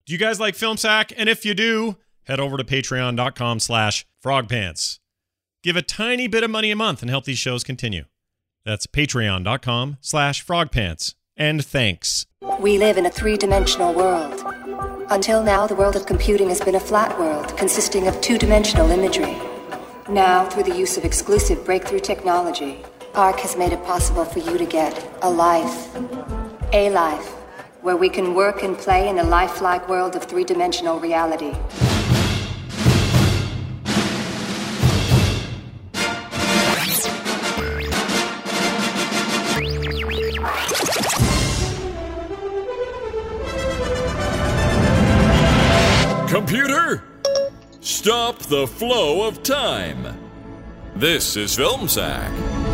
Do you guys like Film Sack? And if you do, head over to patreon.com/frogpants. Give a tiny bit of money a month and help these shows continue. That's patreon.com/frogpants. And thanks. We live in a three-dimensional world. Until now, the world of computing has been a flat world consisting of two-dimensional imagery. Now, through the use of exclusive breakthrough technology, ARC has made it possible for you to get a life, where we can work and play in a lifelike world of three-dimensional reality. Computer, stop the flow of time. This is Film Sack.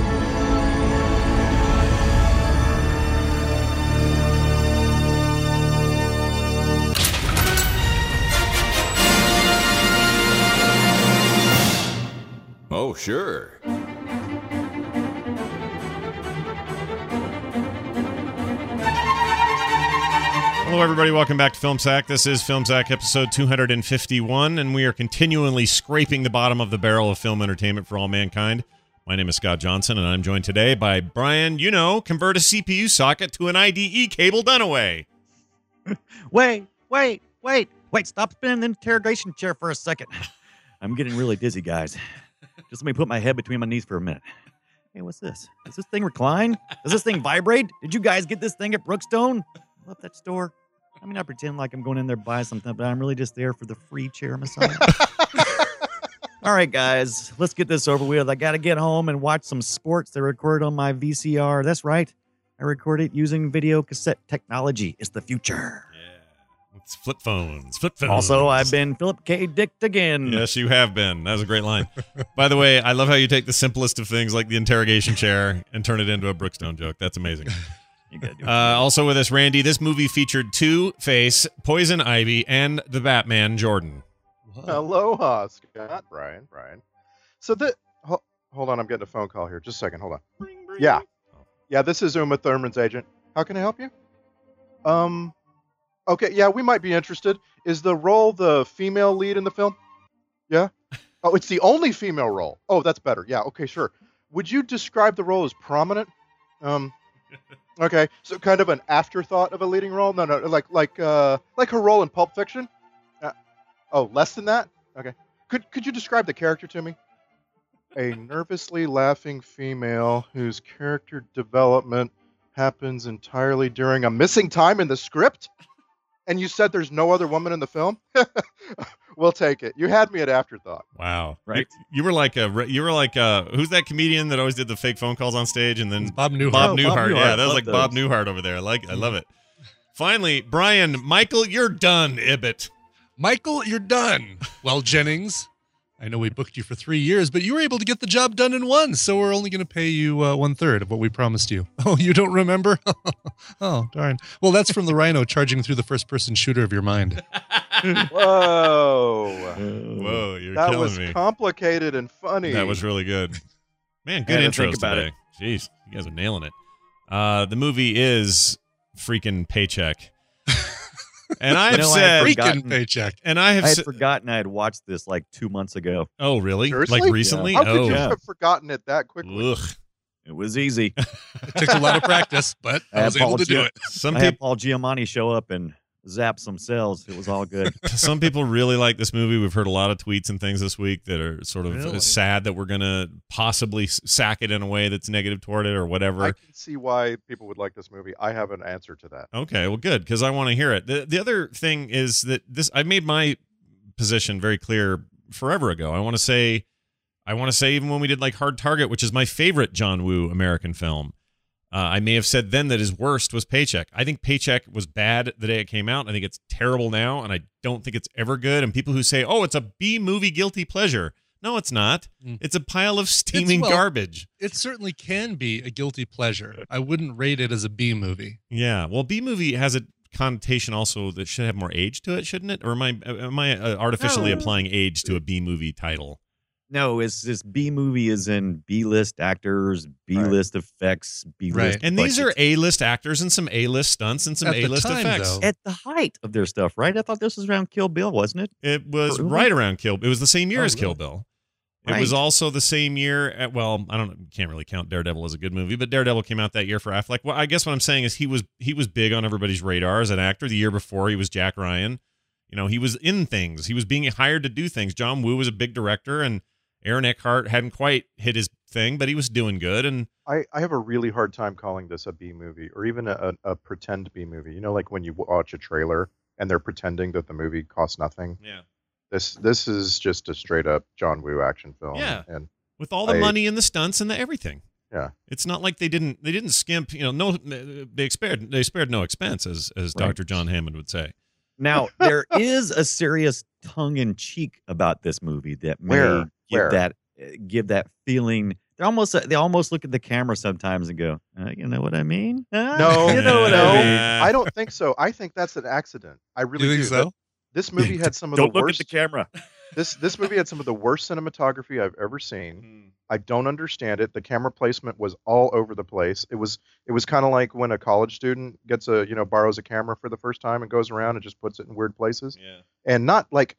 Oh, sure. Hello, everybody. Welcome back to Film Sack. This is Film Sack episode 251, and we are continually scraping the bottom of the barrel of film entertainment for all mankind. My name is Scott Johnson, and I'm joined today by Brian, convert a CPU socket to an IDE cable Dunaway. Wait, stop spinning the interrogation chair for a second. I'm getting really dizzy, guys. Just let me put my head between my knees for a minute. Hey, what's this? Does this thing recline? Does this thing vibrate? Did you guys get this thing at Brookstone? Love that store. I mean, I pretend like I'm going in there to buy something, but I'm really just there for the free chair massage. All right, guys, let's get this over with. I got to get home and watch some sports that are recorded on my VCR. That's right. I record it using video cassette technology. It's the future. Yeah. It's flip phones. Also, I've been Philip K. Dicked again. Yes, you have been. That was a great line. By the way, I love how you take the simplest of things like the interrogation chair and turn it into a Brookstone joke. That's amazing. Also with us, Randy, this movie featured Two-Face, Poison Ivy, and the Batman, Jordan. Aloha, Scott. Brian. So hold on, I'm getting a phone call here. Just a second, hold on. Yeah, this is Uma Thurman's agent. How can I help you? Okay, yeah, we might be interested. Is the role the female lead in the film? Yeah? Oh, it's the only female role. Oh, that's better. Yeah, okay, sure. Would you describe the role as prominent? Okay, so kind of an afterthought of a leading role? No, like her role in Pulp Fiction? Less than that? Okay. Could you describe the character to me? A nervously laughing female whose character development happens entirely during a missing time in the script? And you said there's no other woman in the film? We'll take it. You had me at afterthought. Wow. Right? You were like who's that comedian that always did the fake phone calls on stage? And then Bob Newhart. Bob Newhart. Yeah, that was like those. Bob Newhart over there. I love it. Finally, Brian, Michael, you're done, Ibbott. Michael, you're done. Well, Jennings, I know we booked you for 3 years, but you were able to get the job done in one, so we're only going to pay you 1/3 of what we promised you. Oh, you don't remember? Oh, darn. Well, that's from the Rhino charging through the first-person shooter of your mind. Whoa, you're that killing was me. Complicated and funny. That was really good. Man, good intros today. Jeez, you guys are nailing it. The movie is freaking Paycheck. And I've said freaking Paycheck. And I had forgotten I had watched this like 2 months ago. Oh, really? Seriously? Like recently? Yeah. How could you have forgotten it that quickly? Ugh. It was easy. It took a lot of practice, but I was able to do it. I had Paul Giamatti show up and zap some cells. It was all good. Some people really like this movie. We've heard a lot of tweets and things this week that are sort of sad that we're going to possibly sack it in a way that's negative toward it or whatever. I can see why people would like this movie. I have an answer to that. Okay, well, good, because I want to hear it. The other thing is that I made my position very clear forever ago. I want to say even when we did like Hard Target, which is my favorite John Woo American film, I may have said then that his worst was Paycheck. I think Paycheck was bad the day it came out. I think it's terrible now, and I don't think it's ever good. And people who say, oh, it's a B-movie guilty pleasure. No, it's not. It's a pile of steaming garbage. It certainly can be a guilty pleasure. I wouldn't rate it as a B-movie. Yeah, well, B-movie has a connotation also that should have more age to it, shouldn't it? Or am I artificially applying age to a B-movie title? No, it's this B movie is in B-list actors, B-list effects, B-list. Right. And these are budgets. A-list actors and some A-list stunts and some At the A-list time, effects. though. At the height of their stuff, right? I thought this was around Kill Bill, wasn't it? It was For Uma? right around Kill. It was the same year Oh, as Kill really? Bill. It was Right. also the same year. Well, I don't can't really count Daredevil as a good movie, but Daredevil came out that year for Affleck. Well, I guess what I'm saying is he was big on everybody's radar as an actor. The year before, he was Jack Ryan. You know, he was in things. He was being hired to do things. John Woo was a big director, and Aaron Eckhart hadn't quite hit his thing, but he was doing good. And I have a really hard time calling this a B movie or even a pretend B movie. You know, like when you watch a trailer and they're pretending that the movie costs nothing. yeah, This is just a straight up John Woo action film. Yeah. And with all the I- money and the stunts and the everything. yeah. It's not like they didn't skimp. You know, no, they spared no expense, as Right. Dr. John Hammond would say. Now, there is a serious tongue-in-cheek about this movie that may Where? give that feeling. They almost look at the camera sometimes and go, "You know what I mean? No, you know what no, I mean." I don't think so. I think that's an accident. I really You think do. so? This movie had some of Don't the look worst. at the camera. This movie had some of the worst cinematography I've ever seen. I don't understand it. The camera placement was all over the place. It was kind of like when a college student gets borrows a camera for the first time and goes around and just puts it in weird places. Yeah. And not like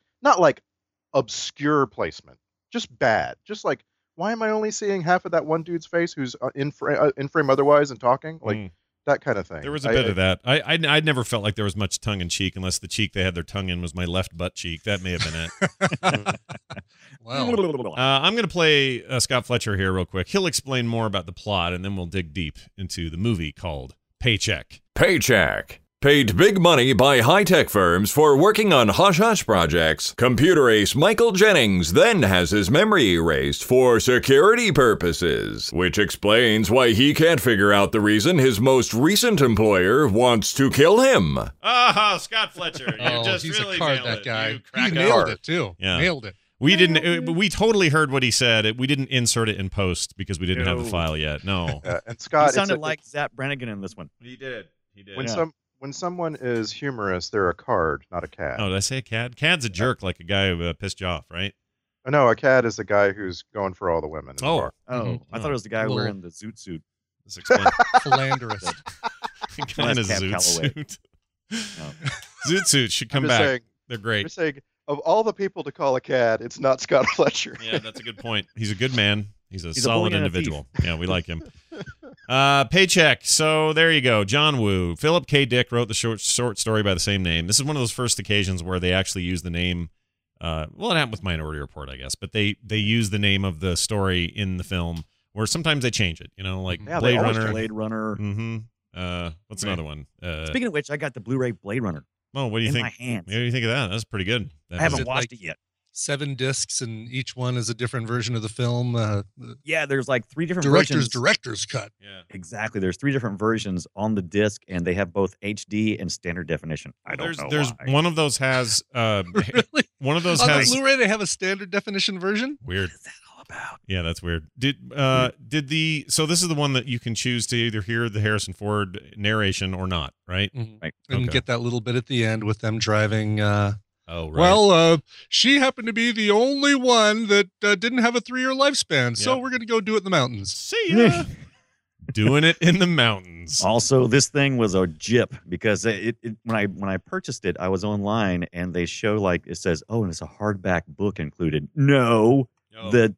obscure placement, just bad. Just like, why am I only seeing half of that one dude's face who's in frame otherwise and talking? Like that kind of thing. There was a bit of that. I never felt like there was much tongue in cheek, unless the cheek they had their tongue in was my left butt cheek. That may have been it. Well, I'm going to play Scott Fletcher here real quick. He'll explain more about the plot, and then we'll dig deep into the movie called Paycheck. Paycheck. Paid big money by high-tech firms for working on hush-hush projects, computer ace Michael Jennings then has his memory erased for security purposes, which explains why he can't figure out the reason his most recent employer wants to kill him. Oh, Scott Fletcher. You just he's really a card, nailed that it. guy. You He crack nailed it. it, too. Yeah. Nailed it. We didn't. We totally heard what he said. We didn't insert it in post because we didn't have the No. file yet. No. and He Scott, sounded like Zap Brannigan in this one. He did. He did. when someone is humorous, they're a card, not a cat. Oh, did I say a cad? Cad's a jerk, like a guy who pissed you off, right? No, a cat is the guy who's going for all the women. in the Oh. bar. Oh, Mhm. I thought it was the guy Little- wearing the zoot suit. This explains Philanderist. kind of Cab zoot Calloway. suit. No. Zoot suit should come I'm just back. saying, They're I'm great. just saying, of all the people to call a cat, it's not Scott Fletcher. Yeah, that's a good point. He's a good man. He's a He's a solid bully and a individual. Yeah, we like him. Paycheck. So there you go. John Woo. Philip K. Dick wrote the short story by the same name. This is one of those first occasions where they actually use the name. Well, it happened with Minority Report, I guess, but they use the name of the story in the film. Where sometimes they change it. You know, like Yeah, Blade they always Runner. Blade Runner. Mm-hmm. What's Right. another one? Speaking of which, I got the Blu-ray Blade Runner Oh, what do you in think? my hands. What do you think of that? That's pretty good. That I haven't Is it watched like- it yet. 7 discs, and each one is a different version of the film. The Yeah, there's like 3 different versions. director's cut. Yeah. Exactly. There's 3 different versions on the disc, and they have both HD and standard definition. I don't know There's why. one of those has Really? one of those On the has Blu-ray, they have a standard definition version. weird. What is that all about? Yeah, that's weird. So this is the one that you can choose to either hear the Harrison Ford narration or not, right? Right. And Okay. get that little bit at the end with them driving. Oh, right. Well, she happened to be the only one that didn't have a 3-year lifespan, so Yep. we're going to go do it in the mountains. see ya. Doing it in the mountains. Also, this thing was a jip because when I purchased it, I was online and they show like it says, "Oh, and it's a hardback book included." No, Oh. the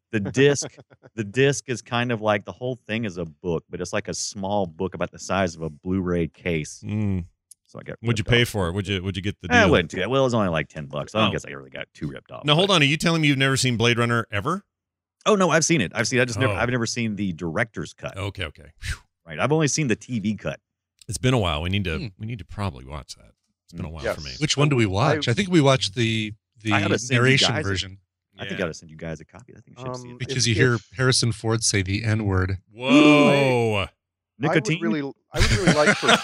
disc is kind of like the whole thing is a book, but it's like a small book about the size of a Blu-ray case. Mm. So I got. Would you ripped pay off. for it? Would you get the I deal? wouldn't do that. Well, it was only like $10. I don't Oh. guess I really got too ripped off. Now hold but- on. Are you telling me you've never seen Blade Runner ever? Oh no, I've seen it. I just never. Oh. I've never seen the director's cut. Okay. Phew. Right. I've only seen the TV cut. It's been a while. We need to Hmm. probably watch that. It's been a while Yes. for me. Which one do we watch? I think we watched the I gotta send you narration guys a- version I think I gotta send you guys a copy. I think you should see it. because If- you hear if- Harrison Ford say the N word. Whoa. Nicotine. I would really like for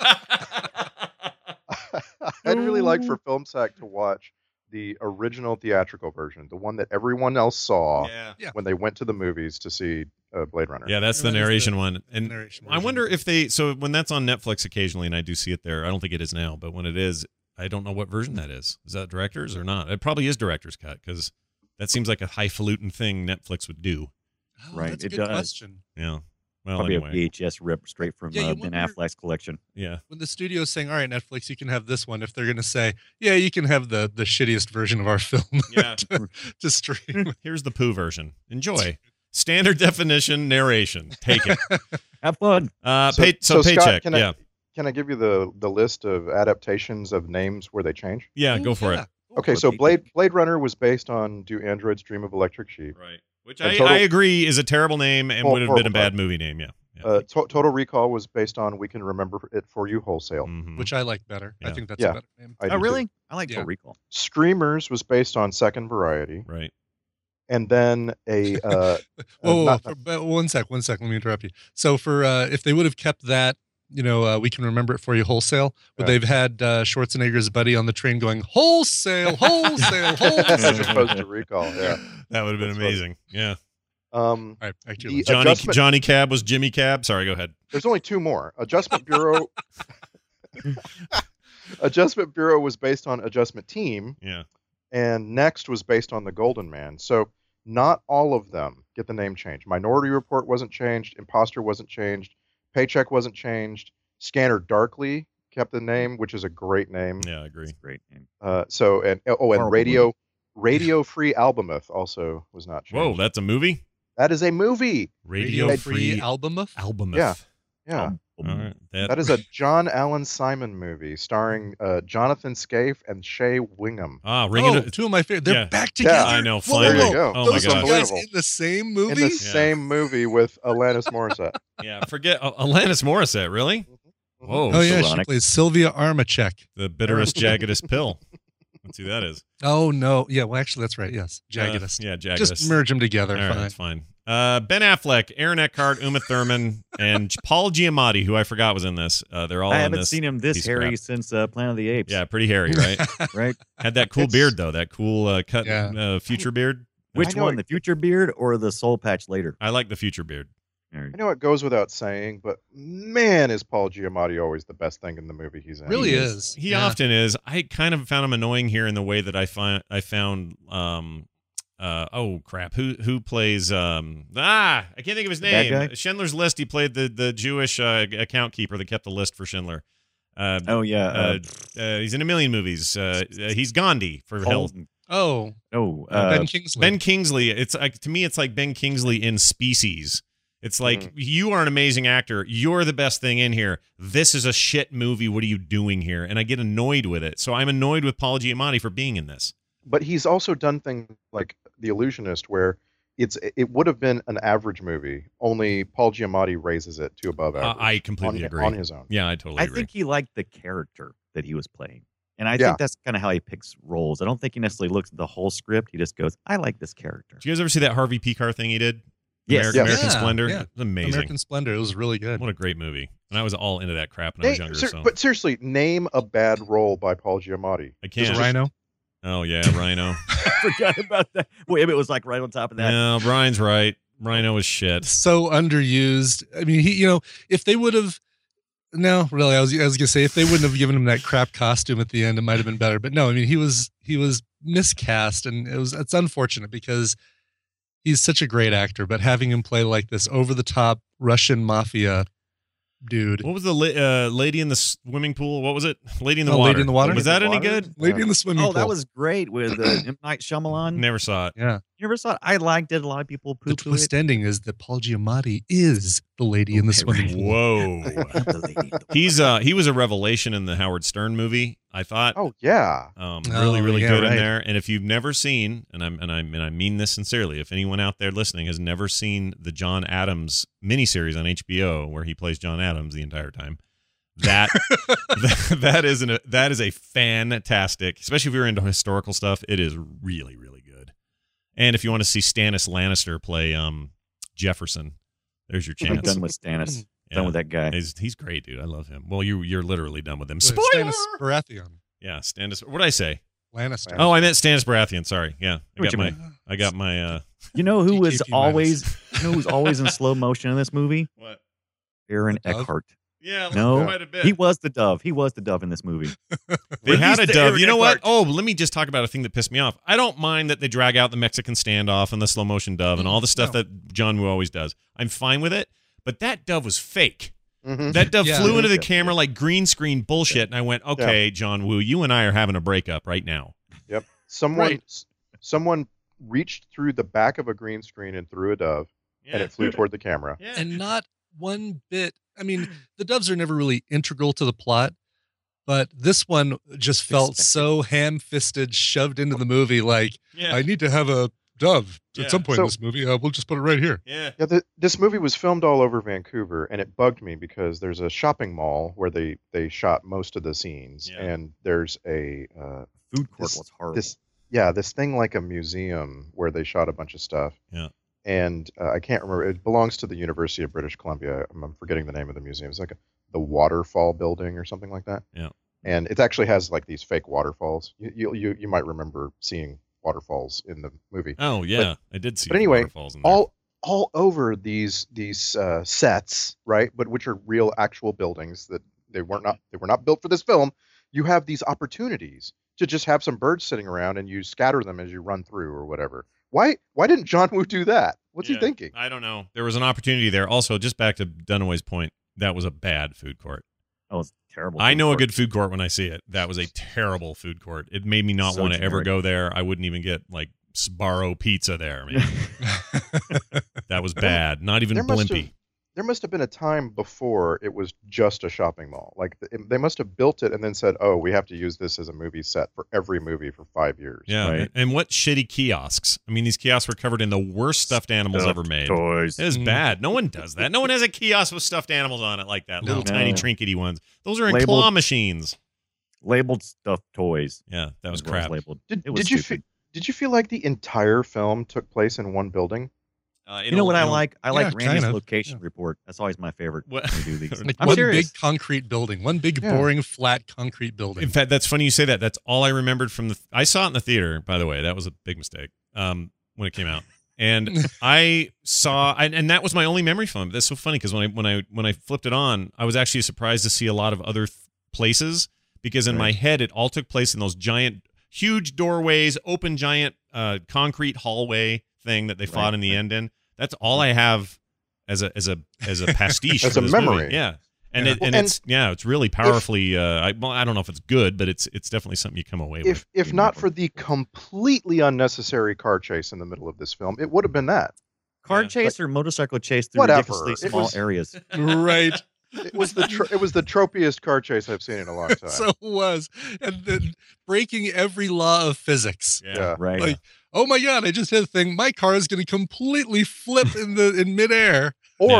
I'd really like for FilmSack to watch the original theatrical version, the one that everyone else saw Yeah. when they went to the movies to see Blade Runner. Yeah, that's the That is the narration one. And narration I version. wonder if so when that's on Netflix occasionally, and I do see it there. I don't think it is now, but when it is, I don't know what version that is. Is that director's or not? It probably is director's cut because That seems like a highfalutin thing Netflix would do. Oh, Right, that's a it good does. question. Yeah. Well, Probably anyway. a VHS rip straight from Yeah, you Ben wonder- Affleck's collection. Yeah. When the studio's saying, all right, Netflix, you can have this one, if they're going to say, yeah, you can have the shittiest version of our film Yeah. to stream. Here's the poo version. Enjoy. Standard definition narration. Take it. Have fun. So Scott, paycheck. can I give you the list of adaptations of names where they change? Yeah, go for it. Okay, so Blade Runner was based on Do Androids Dream of Electric Sheep? Right. Which And I agree is a terrible name and would have been a horrible bad title. movie name. Yeah. Total Recall was based on We Can Remember It For You Wholesale. Mhm. Which I like better. I Yeah. think that's Yeah. a better name. I do Oh, too. really? I like Yeah. Total Recall. Screamers was based on Second Variety, Right. and then a Whoa, not- but one sec. Let me interrupt you. So for if they would have kept that, We Can Remember It For You Wholesale, would Yeah. they've had Schwarzenegger's buddy on the train going wholesale, as wholesale. opposed to Recall. Yeah. That would have been That's amazing. Yeah. All right, back to your The- list. Adjustment- Johnny Cab was Jimmy Cab. Sorry, go ahead. There's only two more. Adjustment Bureau. Adjustment Bureau was based on Adjustment Team, Yeah. and Next was based on The Golden Man. So not all of them get the name changed. Minority Report wasn't changed. Imposter wasn't changed. Paycheck wasn't changed. Scanner Darkly kept the name, which is a great name. Yeah, I agree. Great name. And Horrible Radio Free Albemuth also was not changed. Whoa, that's a movie? That is a movie. Radio Free Free Albemuth. Albemuth. Yeah. Yeah. All right. That is a John Allen Simon movie starring Jonathan Scaife and Shea Wingham. Ringing Oh, it. two of my favorite. They're Yeah. back together. Yeah, I know. Whoa, There Finally. you go. Oh my Those Those two are gosh. guys unbelievable. in the same In movie. the same movie with Alanis Morissette. Yeah. Forget Alanis Morissette. Really? Whoa. Oh yeah, she Ironic. plays Sylvia Armachek. The bitterest, jaggedest pill. That's who that is. Oh no, yeah. Well, actually, that's right. Yes, Jaggedest. Yeah, Jaggedest. Just merge them together. All right, Fine. that's fine. Ben Affleck, Aaron Eckhart, Uma Thurman, and Paul Giamatti, who I forgot was in this. They're all I in haven't this. seen him piece this of crap. hairy since Planet of the Apes. Yeah, pretty hairy, right? Right? Had that cool It's- beard though. That cool cut Yeah. future beard. Which know one, it- the future beard or the soul patch later? I like the future beard. There you I go. know it goes without saying, but man, is Paul Giamatti always the best thing in the movie he's in. Really is. He Yeah. often is. I kind of found him annoying here in the way that I found oh crap. Who plays I can't think of his bad name. guy? Schindler's List. He played the Jewish account keeper that kept the list for Schindler. Oh, yeah. He's in a million movies. He's Gandhi for hell. Oh, Ben Kingsley. Ben Kingsley. It's like, to me, it's like Ben Kingsley in Species. It's like, you are an amazing actor. You're the best thing in here. This is a shit movie. What are you doing here? And I get annoyed with it. So I'm annoyed with Paul Giamatti for being in this. But he's also done things like The Illusionist, where it would have been an average movie, only Paul Giamatti raises it to above average. I completely agree. On his own. Yeah, I totally I agree. think he liked the character that he was playing. And I Yeah. think that's kind of how he picks roles. I don't think he necessarily looks at the whole script. He just goes, I like this character. Did you guys ever see that Harvey Picar thing he did? Yes. American Yeah, Splendor. yeah. It was amazing. American Splendor. It was really good. What a great movie. And I was all into that crap when I was younger. So But seriously, name a bad role by Paul Giamatti. I can't. Rhino. Oh, yeah, Rhino. I forgot about that. Wait, it was like right on top of that. No, Brian's right. Rhino was shit. So underused. I mean, if they would have, no, really, I was gonna say if they wouldn't have given him that crap costume at the end, it might have been better. But no, I mean, he was miscast, and it's unfortunate because he's such a great actor. But having him play like this over the top Russian mafia dude, What was the lady in the swimming pool? What was it? Lady in the Oh, Water. Lady in the Water? Was that Lady any in the good? lady in the swimming pool. Oh, that was great with M. Night Shyamalan. Never saw it. yeah. You never saw it? I liked it. A lot of people The poo-poo twist it. ending is that Paul Giamatti is the lady in the Okay, swimming right. pool. Whoa. The lady in the He was a revelation in the Howard Stern movie, I thought. Oh yeah. Really, really yeah, good in right. there. And if you've never seen, and I mean this sincerely, if anyone out there listening has never seen the John Adams miniseries on HBO where he plays John Adams the entire time, that is a fantastic, especially if you're into historical stuff. It is really, really good. And if you want to see Stannis Lannister play Jefferson, there's your I'm chance. done with Stannis. Yeah. Done with that guy. He's great, dude. I love him. Well, you're literally done with him. Wait, Spoiler. Stannis Baratheon. Yeah, Stannis. What did I say? Lannister. Oh, I meant Stannis Baratheon. Sorry. Yeah, What you I got my. You know who was TKP always? You know who's always in slow motion in this movie? What? Aaron The dove? Eckhart. Yeah, No, quite a bit. he was the dove. He was the dove in this movie. They had a Release the dove. You know what? Arrogant Oh, let me just talk about a thing that pissed me off. I don't mind that they drag out the Mexican standoff and the slow motion dove and all the stuff No. that John Woo always does. I'm fine with it, but that dove was fake. Mhm. That dove Yeah. flew into the Yeah. camera like green screen bullshit, and I went, okay, John Woo, you and I are having a breakup right now. Yep. Someone Right. someone reached through the back of a green screen and threw a dove, and it flew toward the camera. Yeah. And not one bit. I mean, the doves are never really integral to the plot, but this one just felt so ham-fisted, shoved into the movie. Like, Yeah. I need to have a dove Yeah. at some point in So- this movie. We'll just put it right here. Yeah. Yeah, this movie was filmed all over Vancouver, and it bugged me because there's a shopping mall where they shot most of the scenes, Yeah. and there's a Food court This- was horrible. this thing like a museum where they shot a bunch of stuff. Yeah. And I can't remember. It belongs to the University of British Columbia. I'm forgetting the name of the museum. It's like the Waterfall Building or something like that. Yeah. And it actually has like these fake waterfalls. You might remember seeing waterfalls in the movie. Oh, yeah. I did see but anyway, waterfalls in there. all over these sets, right? But which are real actual buildings that they were not built for this film. You have these opportunities to just have some birds sitting around and you scatter them as you run through or whatever. Why didn't John Woo do that? What's he Yeah. thinking? I don't know. There was an opportunity there. Also, just back to Dunaway's point, that was a bad food court. That was terrible. I food know court. a good food court when I see it. That was a terrible food court. It made me not So want to ever generic. go there. I wouldn't even get like Sbarro pizza there, man. That was bad. Not even There must Blimpie. There must have been a time before it was just a shopping mall. Like they must have built it and then said, "Oh, we have to use this as a movie set for every movie for 5 years." Yeah. Right. And what shitty kiosks. I mean, these kiosks were covered in the worst stuffed animals ever made. Toys. It was Mm. bad. No one does that. No one has a kiosk with stuffed animals on it like that. Little No. tiny No. trinkety ones. Those are in Labeled- claw machines. Labeled stuffed toys. Yeah, that was is what it crap. labeled. Did It was did you stupid. did you feel like the entire film took place in one building? You know what I like? I like Yeah, Randy's kind of. location Yeah. report. That's always my favorite. What- when we do these. Like I'm one serious. big concrete building, one big Yeah. boring flat concrete building. In fact, that's funny you say that. That's all I remembered from the. I saw it in the theater, by the way. That was a big mistake when it came out. And I saw, and that was my only memory from it. That's so funny because when I flipped it on, I was actually surprised to see a lot of other places because in my head it all took place in those giant, huge doorways, open giant concrete hallway thing that they fought in the end in. That's all I have as a pastiche As for a this memory. movie. Yeah. And Yeah. it's really powerfully. I don't know if it's good, but it's definitely something you come away with. If not for the completely unnecessary car chase in the middle of this film, it would have been that. Car Yeah. chase or motorcycle chase through Whatever. ridiculously It small was- areas. Right. It was the tropiest car chase I've seen in a long time. So it was. And then breaking every law of physics. yeah. Right. Like, oh my God, I just hit a thing. My car is going to completely flip in midair.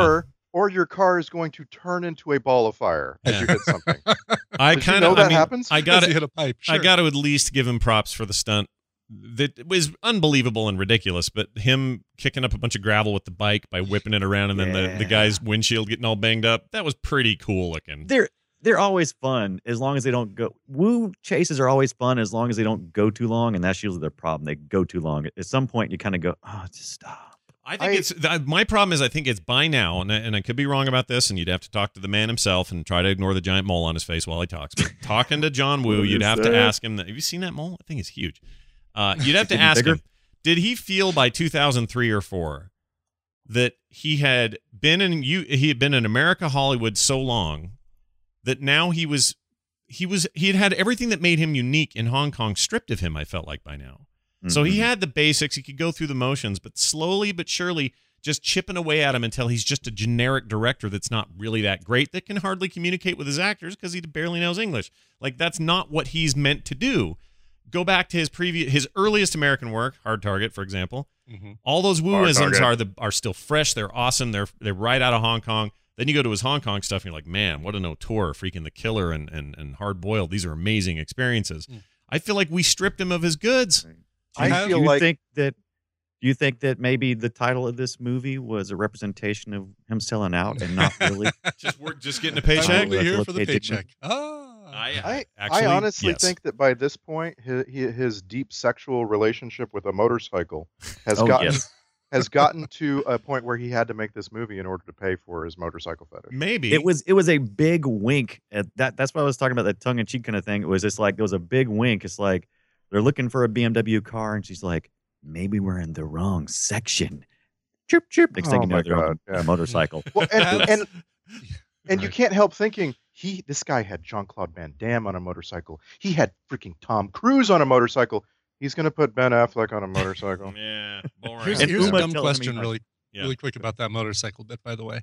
Or your car is going to turn into a ball of fire as you hit something. I Did you kind know of that happens? I got As you it. hit a pipe. I Sure. got to at least give him props for the stunt. That was unbelievable and ridiculous, but him kicking up a bunch of gravel with the bike by whipping it around and then the Yeah. guy's windshield getting all banged up, that was pretty cool looking. They're always fun as long as they don't go. Woo chases are always fun as long as they don't go too long, and that's usually the problem. They go too long. At some point, you kind of go, "Oh, just stop." I think my problem is I think it's by now, and I could be wrong about this, and you'd have to talk to the man himself and try to ignore the giant mole on his face while he talks. But talking to John Woo, What you'd is have to that? ask him. Have you seen that mole? I think it's huge. You'd have to Getting ask bigger? him. Did he feel by 2003 or 4 that he had been in America, Hollywood so long that now he had had everything that made him unique in Hong Kong stripped of him? I felt like by now. So he Mhm. had the basics. He could go through the motions, but slowly but surely just chipping away at him until he's just a generic director that's not really that great, that can hardly communicate with his actors because he barely knows English. Like, that's not what he's meant to do. Go back to his earliest American work, Hard Target, for example. Mhm. All those wooisms are still fresh. They're awesome. They're right out of Hong Kong. Then you go to his Hong Kong stuff, and you're like, man, what an auteur, freaking The Killer and Hard Boiled. These are amazing experiences. I feel like we stripped him of his goods. I Do feel you like think that maybe the title of this movie was a representation of him selling out and not really? Just getting a I'm paycheck. only here for the Located paycheck. Ah. I Actually, honestly yes. think that by this point, his deep sexual relationship with a motorcycle has Oh, gotten yes. has gotten to a point where he had to make this movie in order to pay for his motorcycle fetish. Maybe It was a big wink at that. That's what I was talking about, that tongue in cheek kind of thing. It was just like there was a big wink. It's like they're looking for a BMW car, and she's like, maybe we're in the wrong section. Chirp chirp. Next thing Oh you know, my they're on God, yeah. a motorcycle. Well, and you Right. can't help thinking this guy had Jean-Claude Van Damme on a motorcycle. He had freaking Tom Cruise on a motorcycle. He's gonna put Ben Affleck on a motorcycle. yeah, boring. Here's, And here's a Uma dumb tells me question, like- really, Yeah. really quick about that motorcycle bit. By the way,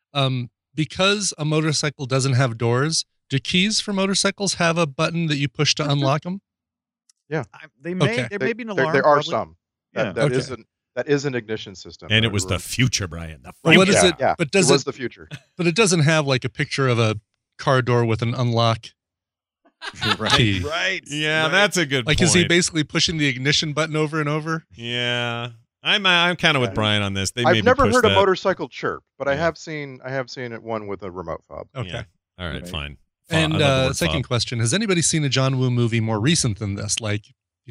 because a motorcycle doesn't have doors, do keys for motorcycles have a button that you push to unlock them? They may Okay. there may be an There alarm. are probably. some. Yeah. That is an ignition system. And I it was the remember. future, Brian. The Well, what future. is it? Yeah, But does it was it? the future. But it doesn't have like a picture of a car door with an unlock right. key. Right. Yeah, right. that's a good Like, point. is he basically pushing the ignition button over and over? Yeah, I'm kind of with Yeah. Brian on this. They maybe I've never push heard that. a motorcycle chirp, but I Yeah. have seen it one with a remote fob. Okay. Yeah. All right, Right. fine. And I love the word second fob. question: has anybody seen a John Woo movie more recent than this? Like,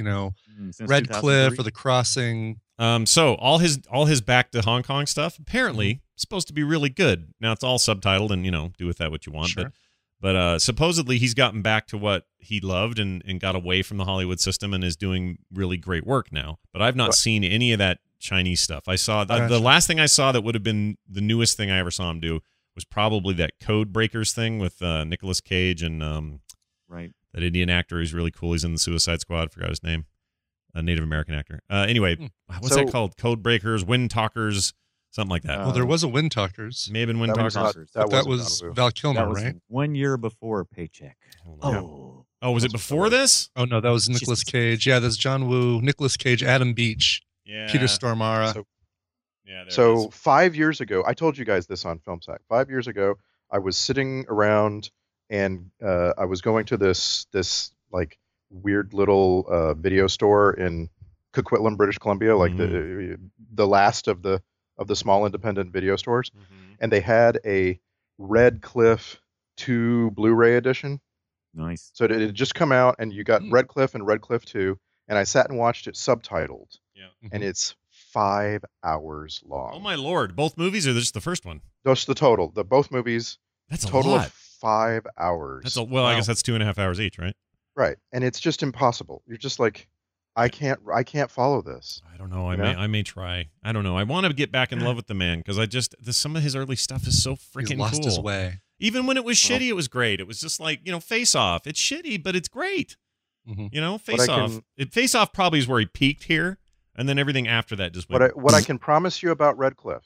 Since Red Cliff 2003. or The Crossing? So all his back to Hong Kong stuff apparently supposed to be really good. Now it's all subtitled, and do with that what you want. Sure. But supposedly he's gotten back to what he loved and got away from the Hollywood system and is doing really great work now. But I've not Right. seen any of that Chinese stuff. I saw the Gotcha. last thing I saw that would have been the newest thing I ever saw him do was probably that Code Breakers thing with Nicolas Cage and Right. that Indian actor who's really cool. He's in the Suicide Squad. Forgot his name. A Native American actor. Anyway, what's So- that called? Code Breakers, Wind Talkers, something like that. Uh, Well, there was a Wind Talkers. May have been Wind That was Talkers. not- But that wasn't was John Woo. Val Kilmer, That was right? 1 year before Paycheck. Hold on. Oh. Oh, was it before this? Oh no, that was Nicolas Jesus. Cage. Yeah, that's John Woo, Nicolas Cage, Adam Beach, Yeah. Peter Stormare. So, Yeah. There it so is. 5 years ago, I told you guys this on Film Sack. 5 years ago, I was sitting around and I was going to this like weird little video store in Coquitlam, British Columbia, like the last of the small independent video stores, Mhm. and they had a Red Cliff 2 Blu-ray edition. Nice. So it had just come out, and you got Hmm. Red Cliff and Red Cliff 2, and I sat and watched it subtitled, Yeah. and it's 5 hours long. Oh my lord! Both movies or just the first one? Just the total, both movies, That's a total lot. of 5 hours. That's well. I guess that's 2.5 hours each, right? Right, and it's just impossible. You're just like, I can't follow this. I don't know. I Yeah. may try. I don't know. I want to get back in love with the man because some of his early stuff is so He's freaking lost cool. his way. Even when it was Well- shitty, it was great. It was just like Face Off. It's shitty, but it's great. Mhm. Face I Off. Face Off probably is where he peaked here, and then everything after that just went. What I can promise you about Red Cliff,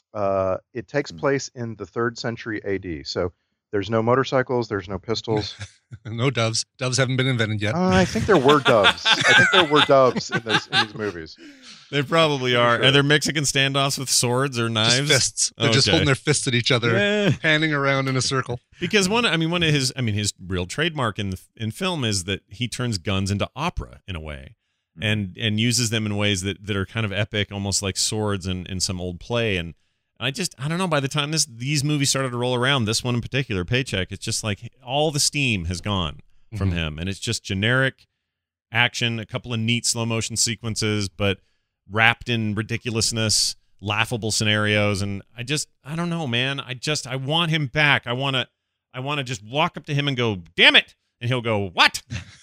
it takes Hmm. place in the 3rd century AD. So there's no motorcycles, there's no pistols. No doves. Doves haven't been invented yet. I think there were doves. I think there were doves in these movies. They probably are. Sure. Are there Mexican standoffs with swords or Just knives? fists. They're just Okay. holding their fists at each other, Yeah. panning around in a circle. Because one of his real trademark in film is that he turns guns into opera in a way, and uses them in ways that are kind of epic, almost like swords in some old play. And I don't know. By the time these movies started to roll around, this one in particular, Paycheck, it's just like all the steam has gone from him, and it's just generic action, a couple of neat slow motion sequences, but wrapped in ridiculousness, laughable scenarios, and I don't know, man. I want him back. I want to just walk up to him and go, "Damn it!" and he'll go, "What?"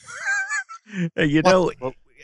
Hey, Well-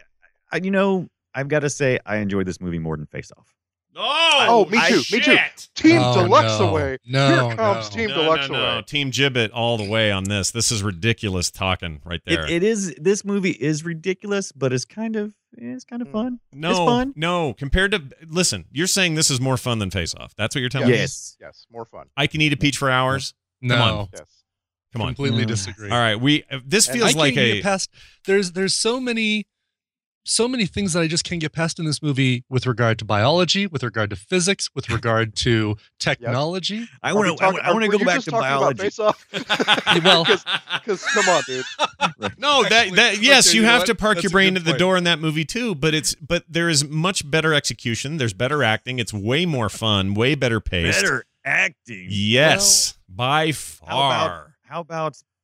I've got to say I enjoyed this movie more than Face Off. Oh, me too, me too. shit. Team Oh, Deluxe no. away. No, Here comes no. Team No, Deluxe no. away. Team Gibbet all the way on this. This is ridiculous talking right there. It is. This movie is ridiculous, but it's kind of fun. no, it's fun. no. Compared to, listen, you're saying this is more fun than Face Off. That's what you're telling me. Yes. Yes, more fun. I can eat a peach for hours. No. Come on. Yes. Come on. Completely No. disagree. All right. This And feels I can't like get past. There's so many things that I just can't get past in this movie with regard to biology, with regard to physics, with regard to technology. I want to. I want to go back to biology. Face Off? Well- because come on, dude. No, Actually, yes, okay, you you know have what? to park That's your a brain good at the point. door in that movie too. But there is much better execution. There's better acting. It's way more fun. Way better paced. Better acting. Yes, by far. How about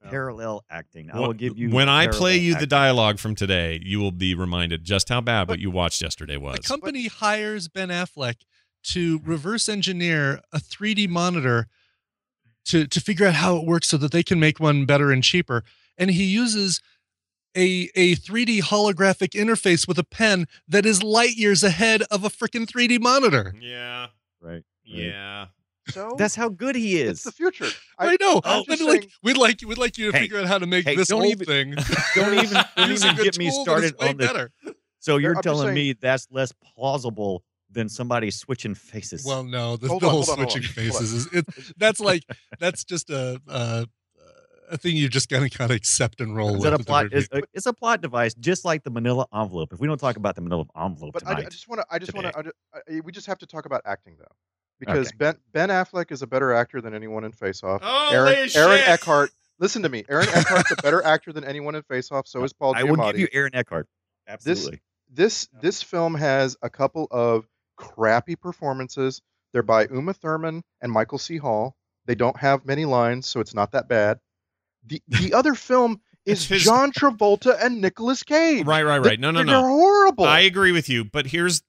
parallel acting. I Well, will give you. when I parallel play you the acting. dialogue from today, you will be reminded just how bad what you watched yesterday was. The company hires Ben Affleck to reverse engineer a 3D monitor to figure out how it works so that they can make one better and cheaper. And he uses a 3D holographic interface with a pen that is light years ahead of a freaking 3D monitor. Yeah. Right. Yeah. So That's how good he is. it's the future. I know. I'm But just like, saying- we'd like you to Hey, figure out how to make hey, this don't whole even- thing. don't even using a get me tool that is started way on the. better. So you're I'm just telling saying- me that's less plausible than somebody switching faces? Well, no, the Hold whole on, hold on. switching faces is that's just a thing you just gotta kind of accept and roll is with. that a at the plot? very beginning. It's a plot device, just like the Manila envelope. If we don't talk about the Manila envelope But tonight, I just want to. We just have to talk about acting though, because Okay. Ben Affleck is a better actor than anyone in Face Off. Holy Aaron shit! Eckhart. Listen to me. Aaron Eckhart's a better actor than anyone in Face Off. So is Paul I will Giamatti. give you Aaron Eckhart. Absolutely. This film has a couple of crappy performances. They're by Uma Thurman and Michael C. Hall. They don't have many lines, so it's not that bad. The other film is It's his- John Travolta and Nicolas Cage. Right. No. They're horrible. I agree with you, but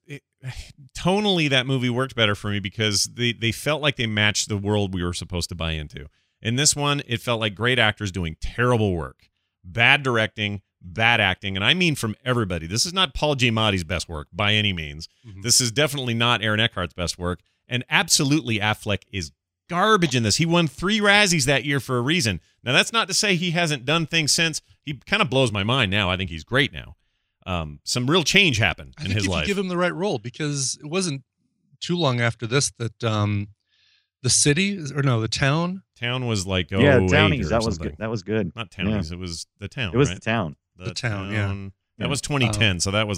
tonally that movie worked better for me because they felt like they matched the world we were supposed to buy into. In this one, it felt like great actors doing terrible work, bad directing, bad acting, and I mean from everybody. This is not Paul Giamatti's best work by any means. Mhm. This is definitely not Aaron Eckhart's best work, and absolutely Affleck is garbage in this. He won 3 Razzies that year for a reason. Now, that's not to say he hasn't done things since. He kind of blows my mind now. I think he's great now. Some real change happened I in think his if life. you give him the right role, because it wasn't too long after this that the city or no, the town. Town was like Yeah, 08 Townies. or That was something. good. That was good. Not Townies. It was the town. It was right? the town. The town, yeah. That Yeah. was 2010. So that was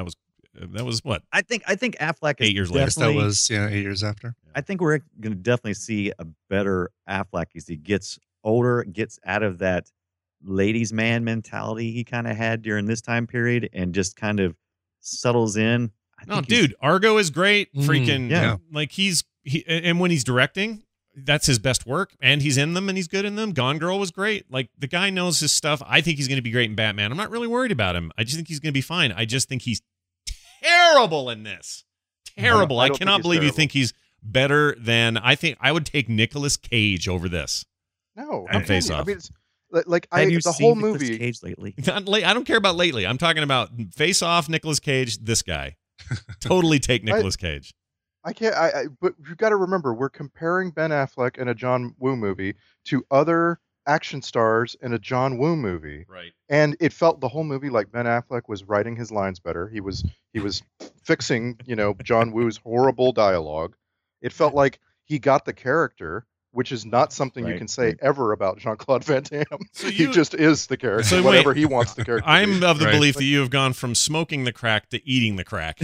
what? I think Affleck is 8 years later. Yes, that definitely- was 8 years after. I think we're going to definitely see a better Affleck as he gets older, gets out of that ladies' man mentality he kind of had during this time period, and just kind of settles in. I No, think he's- dude, Argo is great. Freaking yeah. like and when he's directing, that's his best work, and he's in them and he's good in them. Gone Girl was great. Like the guy knows his stuff. I think he's going to be great in Batman. I'm not really worried about him. I just think he's going to be fine. I just think he's terrible in this. Terrible. I I don't think cannot he's believe you terrible. think he's better than I think I would take Nicolas Cage over this. No, And I'm Face telling you. Off. I mean, it's like Have you the seen whole Nicolas movie. Cage lately? Not late. I don't care about lately. I'm talking about Face Off, Nicolas Cage, this guy. Totally take Nicolas Cage. I can't. But you've got to remember, we're comparing Ben Affleck in a John Woo movie to other action stars in a John Woo movie, Right. and it felt the whole movie like Ben Affleck was writing his lines better. He was fixing, John Woo's horrible dialogue. It felt like he got the character, which is not something you Right, can say right. ever about Jean-Claude Van Damme. So He you- just is the character, So wait, whatever he wants the character. to be. I'm of the Right. belief that you have gone from smoking the crack to eating the crack.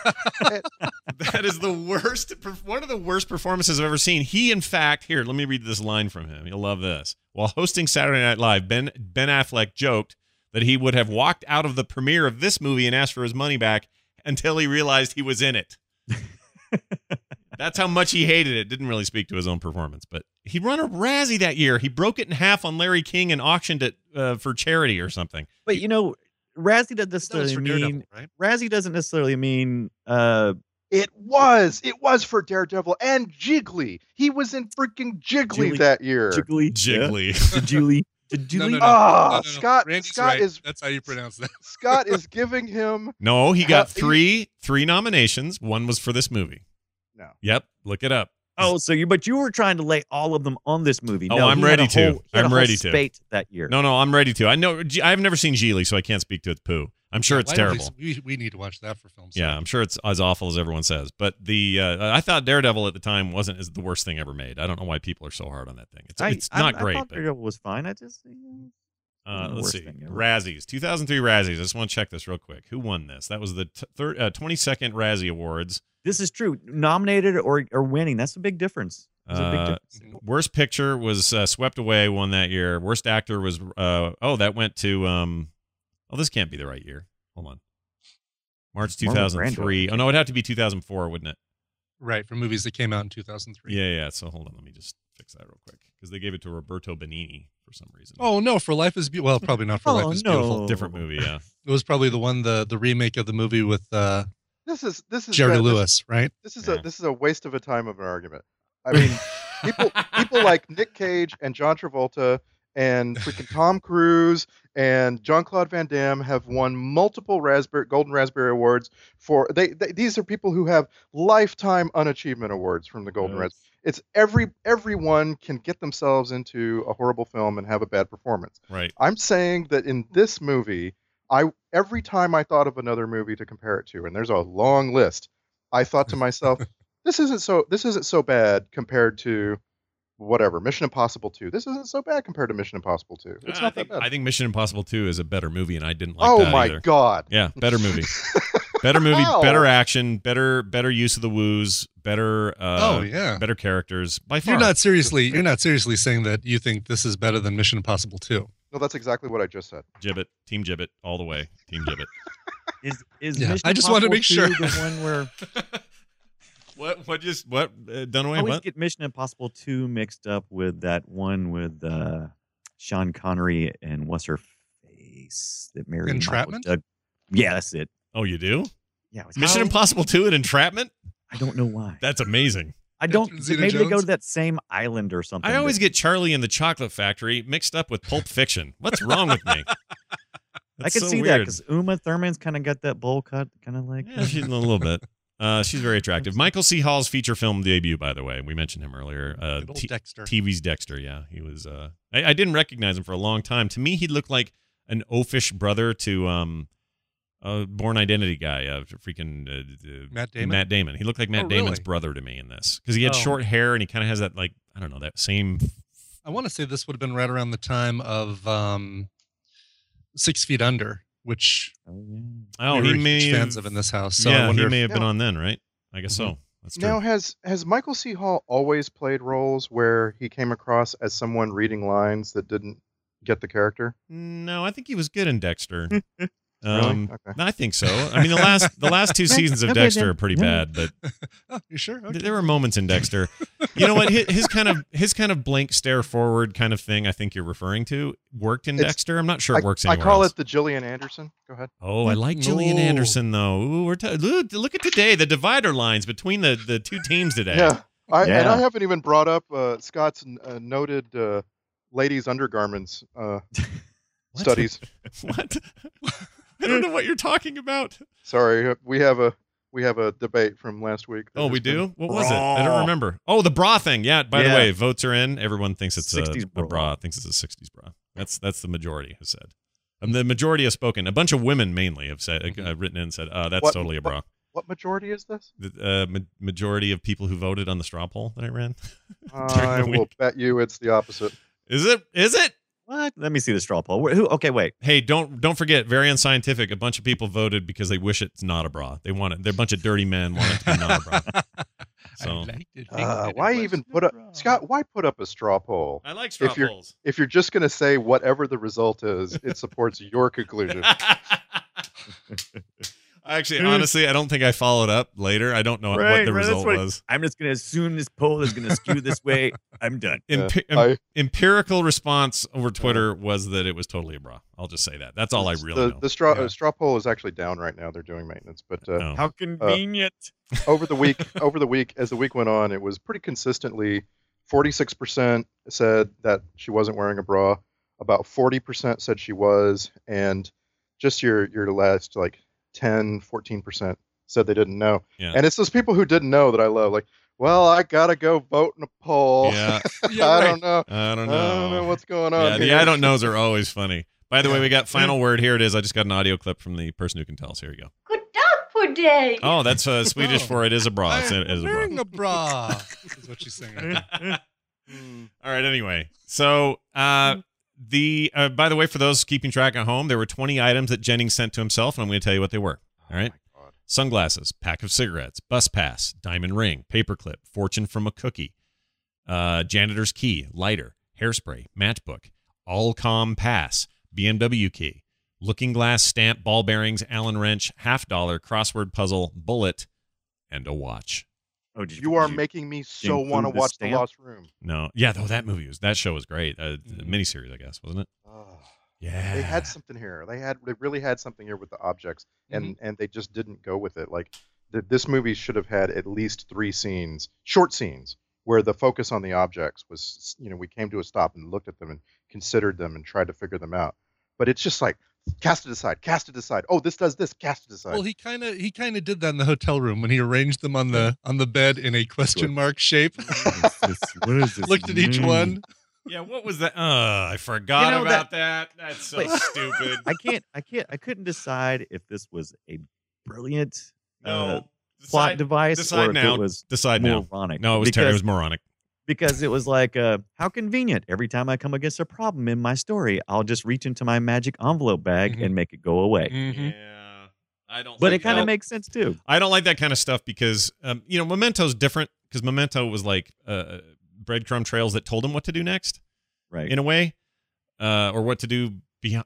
That is the worst, one of the worst performances I've ever seen. He, in fact, here, let me read this line from him. You'll love this. While hosting Saturday Night Live, Ben Affleck joked that he would have walked out of the premiere of this movie and asked for his money back until he realized he was in it. That's how much he hated it. Didn't really speak to his own performance, but he won a Razzie that year. He broke it in half on Larry King and auctioned it for charity or something. But Razzie doesn't That was necessarily for mean Daredevil, right? Razzie doesn't necessarily mean It was for Daredevil and Jiggly. He was in freaking Jiggly Jiggly. that year. Jiggly. Jiggly. Yeah. Jiggly. No, no, no. Ah, No, no, no. Scott Randy's Scott right. is That's how you pronounce that. Scott is giving him No, he got How- three nominations. One was for this movie. No. Yep, look it up. Oh, but you were trying to lay all of them on this movie. Oh, No, I'm he had ready a to. whole- he had a I'm whole ready to. spate that year. No, I'm ready to. I know I've never seen Geely, so I can't speak to its poo. I'm sure it's Why don't terrible. We need to watch that for film. Yeah, I'm sure it's as awful as everyone says. But I thought Daredevil at the time wasn't as the worst thing ever made. I don't know why people are so hard on that thing. It's not I great. thought But, Daredevil was fine. I just wasn't the let's worst see. thing ever. Razzies, 2003 Razzies. I just want to check this real quick. Who won this? That was the 22nd Razzie Awards. This is true. Nominated or winning. That's a big difference. There's a big difference. Worst picture was Swept Away, won that year. Worst actor was that went to this can't be the right year. Hold on. March Marlon 2003. Brando. Oh no, it'd have to be 2004, wouldn't it? Right, for movies that came out in 2003. Yeah. So hold on, let me just fix that real quick because they gave it to Roberto Benigni for some reason. Oh no, For Life is Beautiful. Well, probably not For Life is Beautiful. Different movie, yeah. It was probably the remake of the movie with This is Jerry Lewis, right? This is a waste of a time of an argument. I mean, people like Nick Cage and John Travolta and freaking Tom Cruise and Jean-Claude Van Damme have won multiple Golden Raspberry Awards for these are people who have lifetime unachievement awards from the Golden Raspberry. It's everyone can get themselves into a horrible film and have a bad performance. Right. I'm saying that in this movie, every time I thought of another movie to compare it to, and there's a long list, I thought to myself, this isn't so bad compared to whatever, Mission Impossible 2. This isn't so bad compared to Mission Impossible 2. It's not that bad. I think Mission Impossible 2 is a better movie, and I didn't like that either. Oh my God. Yeah, better movie. Better movie, How? better action, better use of the woos, better better characters. By far. You're not seriously saying that you think this is better than Mission Impossible 2. No, that's exactly what I just said. Gibbet, Team Gibbet, all the way. Team Gibbet. Is Yeah, Mission I just wanted to make Impossible sure. 2 the one where What Dunaway, I always what? get Mission Impossible 2 mixed up with that one with Sean Connery and what's her face that married Entrapment? Michael Doug. Yeah, that's it. Oh, you do? Yeah, it was Mission how- Impossible 2 and Entrapment? I don't know why. That's amazing. I don't. Catherine Zeta Maybe they go Jones? to that same island or something. I always but- get Charlie and the Chocolate Factory mixed up with Pulp Fiction. What's wrong with me? I can see that because Uma Thurman's kind of got that bowl cut, kind of like. Yeah, she's a little bit. She's very attractive. Michael C. Hall's feature film debut, by the way. We mentioned him earlier. Good old Dexter. TV's Dexter, yeah. He was. I didn't recognize him for a long time. To me, he looked like an oafish brother to Born Identity guy, Matt Damon? Matt Damon. He looked like Matt Oh, Damon's really? brother to me in this because he had Oh. short hair and he kind of has that like I don't know that same. I want to say this would have been right around the time of 6 Feet Under, which Oh, we he were may huge have, fans of in this house. So I yeah, wonder he if may have been No. on then, right? I guess so. That's true. Now, has Michael C. Hall always played roles where he came across as someone reading lines that didn't get the character? No, I think he was good in Dexter. Really? Okay. I think so. I mean, the last two seasons of Okay, Dexter then. are pretty Yeah. bad, but oh, you sure? Okay. there were moments in Dexter. You know what? His kind of blank stare forward kind of thing. I think you're referring to worked in It's- Dexter. I'm not sure it works I anywhere call else. it the Gillian Anderson. Go ahead. Oh, I like Gillian Ooh. Anderson though. Ooh, look at today the divider lines between the two teams today. Yeah. And Yeah. I haven't even brought up Scott's noted ladies' undergarments studies. What? I don't know what you're talking about. Sorry, we have a debate from last week. that Oh, has we been- do? What was it? I don't remember. Oh, the bra thing. Yeah, by the Yeah. way, votes are in. Everyone thinks it's a 60s bra. bra. Thinks it's a 60s bra. That's the majority has said. The majority has spoken. A bunch of women mainly have said written in and said, that's What- totally a bra. What majority is this? The majority of people who voted on the straw poll that I ran. I the will week. bet you it's the opposite. Is it? What? Let me see the straw poll. Who? Okay, wait. Hey, don't forget, very unscientific. A bunch of people voted because they wish it's not a bra. They want it. They're a bunch of dirty men want it to be not a bra. So Why even put up Scott? Why put up a straw poll? I like straw If you're- polls. If you're just going to say whatever the result is, it supports your conclusion. Actually, honestly, I don't think I followed up later. I don't know what Right, the right, that's result what- was. I'm just gonna assume this poll is gonna skew this way. I'm done. Empirical response over Twitter was that it was totally a bra. I'll just say that. That's all I really know. The straw Yeah. straw poll is actually down right now. They're doing maintenance, but Oh. How convenient. over the week, as the week went on, it was pretty consistently 46% said that she wasn't wearing a bra, about 40% said she was, and just your last like 10-14% said they didn't know. Yeah. And it's those people who didn't know that I love. Like, well, I gotta go vote in a poll. Yeah, I don't know. I don't I don't know know. what's going on. Yeah, the here. I don't knows are always funny. By the way, we got final word. Here it is. I just got an audio clip from the person who can tell us. Here you go. God dag på dig! Oh, that's Swedish Oh. for it is a bra. It is a bra. wearing a bra. This is what she's saying. Right now. All right. Anyway, so by the way, for those keeping track at home, there were 20 items that Jennings sent to himself, and I'm going to tell you what they were. All right. Oh my God. Sunglasses, pack of cigarettes, bus pass, diamond ring, paperclip, fortune from a cookie, janitor's key, lighter, hairspray, matchbook, Allcom pass, BMW key, looking glass, stamp, ball bearings, Allen wrench, $50, crossword puzzle, bullet, and a watch. Oh, did You are making me so include want to the watch The stamp? Lost Room. No, yeah, though that show was great. The miniseries, I guess, wasn't it? Oh, Yeah, they had something here. They really had something here with the objects, and they just didn't go with it. Like this movie should have had at least 3 scenes, short scenes, where the focus on the objects was, we came to a stop and looked at them and considered them and tried to figure them out. But it's just like cast it aside. Oh, this does this, cast it aside. Well, he kind of did that in the hotel room when he arranged them on the bed in a question mark shape. What is this? Looked at each one. yeah. What was that? I forgot about that. That's so stupid. I couldn't decide if this was a brilliant No, plot device decide or if now. it was Decide now. moronic. No, it was terrible. It was moronic. Because it was like, how convenient. Every time I come against a problem in my story, I'll just reach into my magic envelope bag and make it go away. Mhm. Yeah, I don't. But think it kind that- of makes sense too. I don't like that kind of stuff because, Memento's different because Memento was like breadcrumb trails that told him what to do next, Right. in a way, or what to do beyond.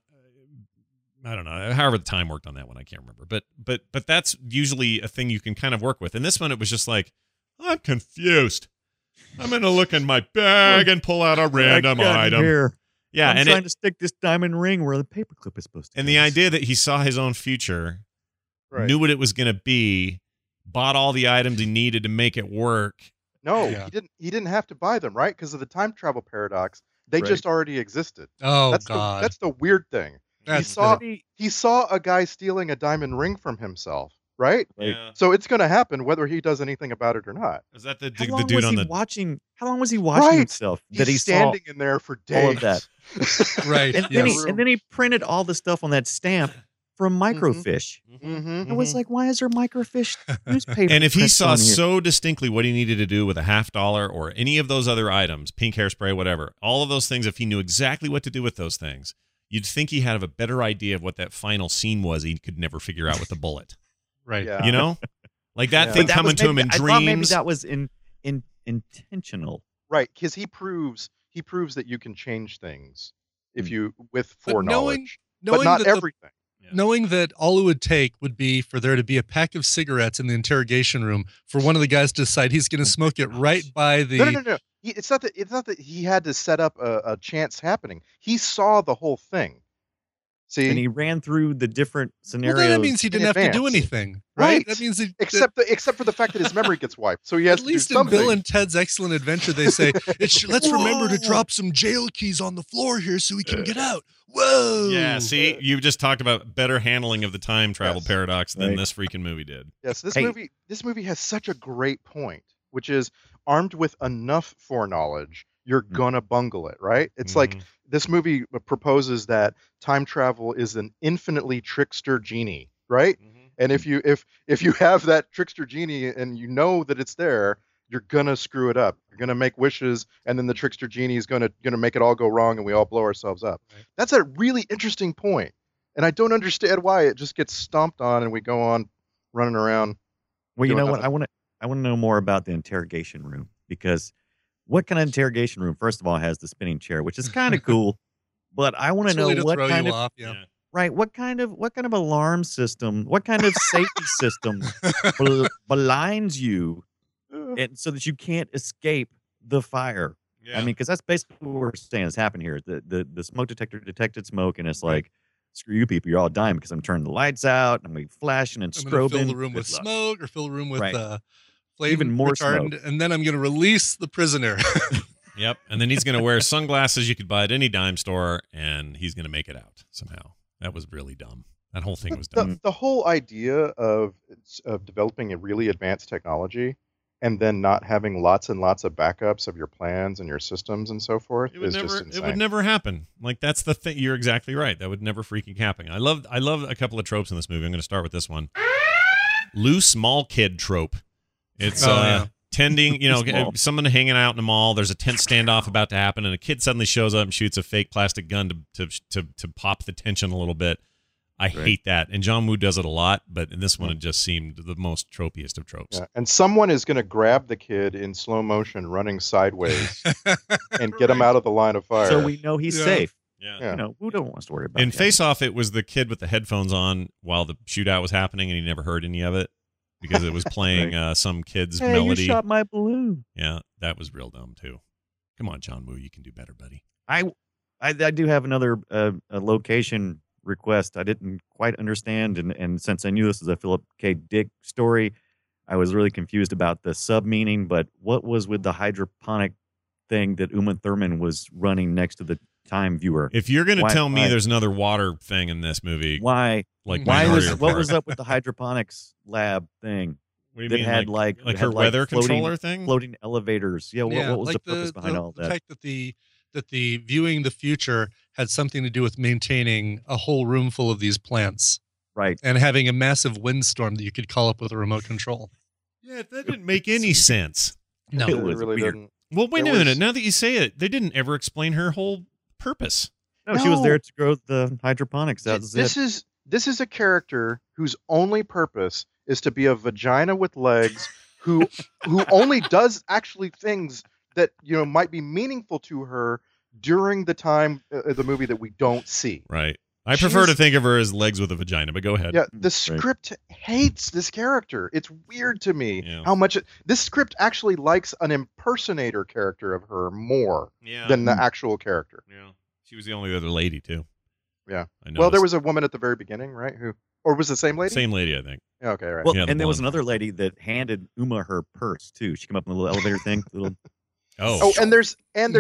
I don't know. However, the time worked on that one, I can't remember. But that's usually a thing you can kind of work with. And this one, it was just like, I'm confused. I'm gonna look in my bag and pull out a random I got item. Here. Yeah, I'm and trying to stick this diamond ring where the paperclip is supposed to. and go. the idea that he saw his own future, Right. knew what it was gonna be, bought all the items he needed to make it work. No, Yeah. he didn't have to buy them, right? Because of the time travel paradox. They Right. just already existed. Oh That's God, that's the weird thing. That's He saw a guy stealing a diamond ring from himself, right? Like, So it's going to happen whether he does anything about it or not. Is that the How the long dude was on he the? watching? How long was he watching Right. himself that he He's saw standing in there for days. all of that? right. And then, yes. and then he printed all the stuff on that stamp from microfiche. Mm-hmm. I was like, why is there microfiche newspaper? And if he prints saw on here? so distinctly what he needed to do with a $50 or any of those other items, pink hairspray, whatever, all of those things, if he knew exactly what to do with those things, you'd think he had a better idea of what that final scene was. He could never figure out with the bullet. Right. Yeah. You know, like that Yeah. thing But that coming was to him maybe- in I thought maybe dreams. that was intentional. Right, because he proves that you can change things if you with But foreknowledge, but knowing not that everything. knowing that all it would take would be for there to be a pack of cigarettes in the interrogation room for one of the guys to decide he's going to smoke it right by the. No. It's not that he had to set up a chance happening. He saw the whole thing. See, And he ran through the different Well, scenarios. then that means he didn't have to do advance. anything, right? Right. That means he, except for the fact that his memory gets wiped, so he has at to least do in something. Bill and Ted's Excellent Adventure, they say, let's remember to drop some jail keys on the floor here so we can get out. Whoa. Yeah, see, you just talked about better handling of the time travel Yes. paradox than Right. this freaking movie did. Yes, this Hey. movie has such a great point, which is armed with enough foreknowledge, you're gonna bungle it, right? It's like Mhm. this movie proposes that time travel is an infinitely trickster genie, right? And if you have that trickster genie and you know that it's there, you're gonna screw it up. You're gonna make wishes, and then the trickster genie is gonna make it all go wrong, and we all blow ourselves up. Right. That's a really interesting point, and I don't understand why it just gets stomped on, and we go on running around. Well, you doing know what? nothing. I want to know more about the interrogation room because what kind of interrogation room? First of all, has the spinning chair, which is kind of cool. But I want to It's know really to what throw kind you of off. Yeah. right, what kind of alarm system, what kind of safety system blinds you, and so that you can't escape the fire. Yeah. I mean, because that's basically what we're saying has happened here. The smoke detector detected smoke, and it's like, screw you people, you're all dying because I'm turning the lights out and we flashing and I'm going to strobing. fill the room with Good luck. smoke or fill the room with Right. flame Even more retardant, and then I'm going to release the prisoner. Yep. And then he's going to wear sunglasses you could buy at any dime store, and he's going to make it out somehow. That was really dumb. That whole thing was dumb. The whole idea of developing a really advanced technology and then not having lots and lots of backups of your plans and your systems and so forth is just insane. It would never happen. Like that's the thing. You're exactly right. That would never freaking happen. I love a couple of tropes in this movie. I'm going to start with this one. Loose small kid trope. It's yeah. tending, Small. someone hanging out in the mall. There's a tense standoff about to happen, and a kid suddenly shows up and shoots a fake plastic gun to pop the tension a little bit. I hate that. And John Woo does it a lot, but in this one, it just seemed the most tropiest of tropes. Yeah. And someone is going to grab the kid in slow motion running sideways and get him out of the line of fire. So we know he's Yeah. safe. Yeah. You know, who don't want us to worry about In him? Face Off, it was the kid with the headphones on while the shootout was happening, and he never heard any of it. because it was playing some kid's Hey, melody. you shot my balloon. Yeah, that was real dumb too. Come on, John Woo, you can do better, buddy. I do have another a location request I didn't quite understand, and since I knew this was a Philip K. Dick story, I was really confused about the sub meaning. But what was with the hydroponic thing that Uma Thurman was running next to the time viewer? If you're going to Why- tell me why- there's another water thing in this movie, Why? like Why Minority was what Report, was up with the hydroponics lab thing what do you that mean, had like like had, her weather floating, controller thing? floating elevators? Yeah. What was like the purpose behind all the that? fact that the viewing the future had something to do with maintaining a whole room full of these plants Right. and having a massive windstorm that you could call up with a remote control. Yeah, that didn't make any sense. No, It It was really weird. didn't. Well, wait There a minute. was- Now that you say it, they didn't ever explain her whole purpose. No, she was No. there to grow the hydroponics. That was This it. this is a character whose only purpose is to be a vagina with legs who only does actually things that might be meaningful to her during the time of the movie that we don't see. Right. I prefer to She's- think of her as legs with a vagina, but go ahead. Yeah, the script hates this character. It's weird to me Yeah. how much this script actually likes an impersonator character of her more Yeah. than the actual character. Yeah. She was the only other lady, too. Yeah. I Well, there noticed. was a woman at the very beginning, right? Or was it the same lady? Same lady, I think. Yeah, okay, right. Well, Yeah, the and there was blonde. another lady that handed Uma her purse too. She came up in the little elevator thing. Little. Oh, Oh, and there's